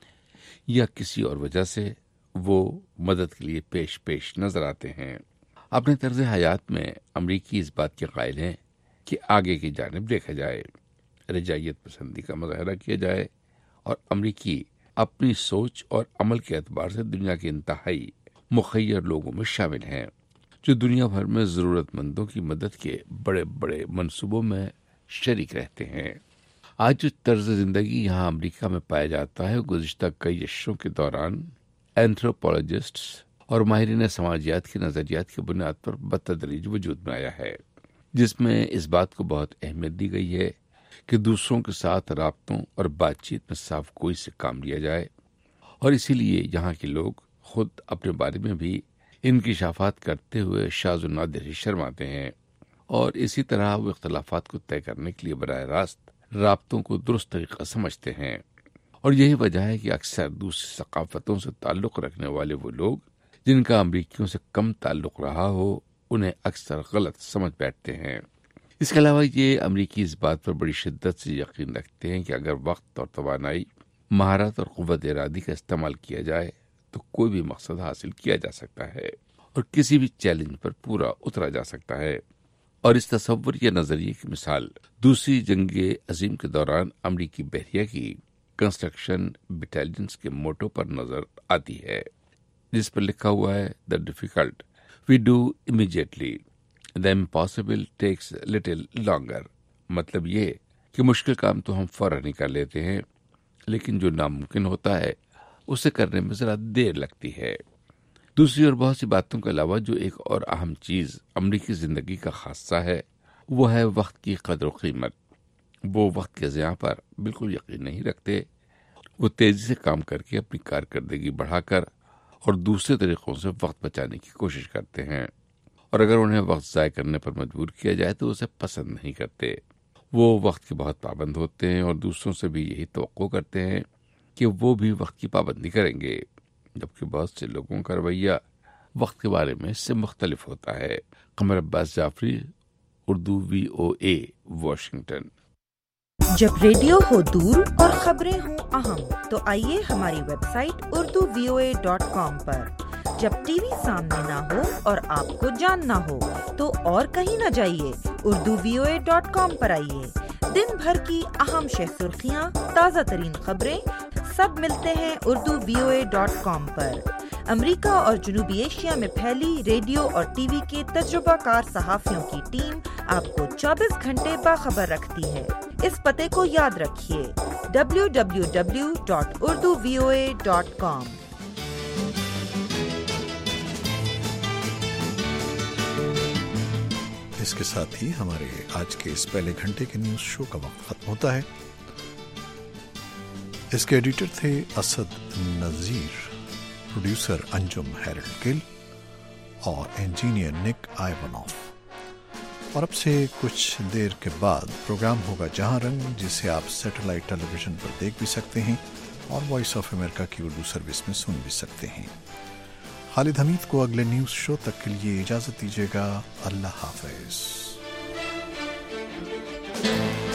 या किसी और वजह से वो मदद के लिए पेश नजर आते हैं। अपने तर्ज हयात में अमरीकी इस बात के कायल हैं कि आगे की जानिब देखा जाए, रजायत पसंदी का मुजाहरा किया जाए और अमरीकी अपनी सोच और अमल के एतबार से दुनिया के इंतहाई मुखय्यर लोगों में शामिल हैं जो दुनिया भर में ज़रूरतमंदों की मदद के बड़े बड़े मंसूबों में शरीक रहते हैं। आज जो तर्ज जिंदगी यहाँ अमेरिका में पाया जाता है गुज़िश्ता कई अशरों के दौरान एंथ्रोपोलॉजिस्ट्स और माहिरीन समाजियात के नज़रियात की बुनियाद पर बतदरीज वजूद में आया है, जिसमें इस बात को बहुत अहमियत दी गई है कि दूसरों के साथ राब्तों और बातचीत में साफ गोई से काम लिया जाए और इसीलिए यहाँ के लोग खुद अपने बारे में भी इंकिशाफात करते हुए शाज़ व नादिर ही शर्माते हैं और इसी तरह वो इख्तलाफात को तय करने के लिए बराह रास्त राब्तों को दुरुस्त तरीका समझते हैं और यही वजह है कि अक्सर दूसरी सकाफतों से ताल्लुक़ रखने वाले वो लोग जिनका अमरीकियों से कम ताल्लुक़ रहा हो उन्हें अक्सर गलत समझ बैठते हैं। इसके अलावा ये अमरीकी इस बात पर बड़ी शिद्दत से यकीन रखते हैं कि अगर वक्त और तवानाई, महारत और क़ुव्वत इरादी का इस्तेमाल किया जाए तो कोई भी मकसद हासिल किया जा सकता है और किसी भी चैलेंज पर पूरा उतरा जा सकता है। और इस तसव्वुर या नजरिए की मिसाल दूसरी जंग अजीम के दौरान अमरीकी बहरिया की कंस्ट्रक्शन बटालियंस के मोटो पर नजर आती है, जिस पर लिखा हुआ है the difficult we do immediately, the impossible takes little longer. मतलब ये कि मुश्किल काम तो हम फौरन ही कर लेते हैं लेकिन जो नामुमकिन होता है उसे करने में जरा देर लगती है। दूसरी और बहुत सी बातों के अलावा जो एक और अहम चीज अमरीकी जिंदगी का खासा है वो है वक्त की कदर व कीमत। वो वक्त के ज़िया पर बिल्कुल यकीन नहीं रखते। वो तेजी से काम करके अपनी कारकर्दगी बढ़ाकर और दूसरे तरीकों से वक्त बचाने की कोशिश करते हैं और अगर उन्हें वक्त ज़ाय करने पर मजबूर किया जाए तो उसे पसंद नहीं करते। वो वक्त के बहुत पाबंद होते हैं और दूसरों से भी यही तवक्को करते हैं कि वो भी वक्त की पाबंदी करेंगे, जबकि बहुत से लोगों का रवैया वक्त के बारे में इससे मुख्तलिफ होता है। Qamar Abbas Jafri, Urdu VOA, Washington. जब रेडियो हो दूर और खबरें हो अहम तो आइए हमारी वेबसाइट urduvoa.com पर। जब टीवी सामने ना हो और आपको जानना हो तो और कहीं न जाइए, urduvoa.com पर आइए। दिन भर की अहम सुर्खियाँ, ताज़ा तरीन खबरें सब मिलते हैं urduvoa.com पर। अमेरिका और जनूबी एशिया में फैली रेडियो और टीवी के तजुर्बाकार सहाफियों की टीम आपको 24 घंटे बाखबर रखती है। इस पते को याद रखिए, www.urduvoa.com। इसके साथ ही हमारे आज के इस पहले घंटे के न्यूज शो का वक्त खत्म होता है। इसके एडिटर थे Asad Nazir, producer Anjum Harold Gill और इंजीनियर निक आइवनॉफ। और अब से कुछ देर के बाद प्रोग्राम होगा जहां रंग, जिसे आप सैटेलाइट टेलीविजन पर देख भी सकते हैं اور وائس آف امریکہ کی اردو سروس میں سن بھی سکتے ہیں۔ خالد حمید کو اگلے نیوز شو تک کے لیے اجازت دیجیے گا۔ اللہ حافظ۔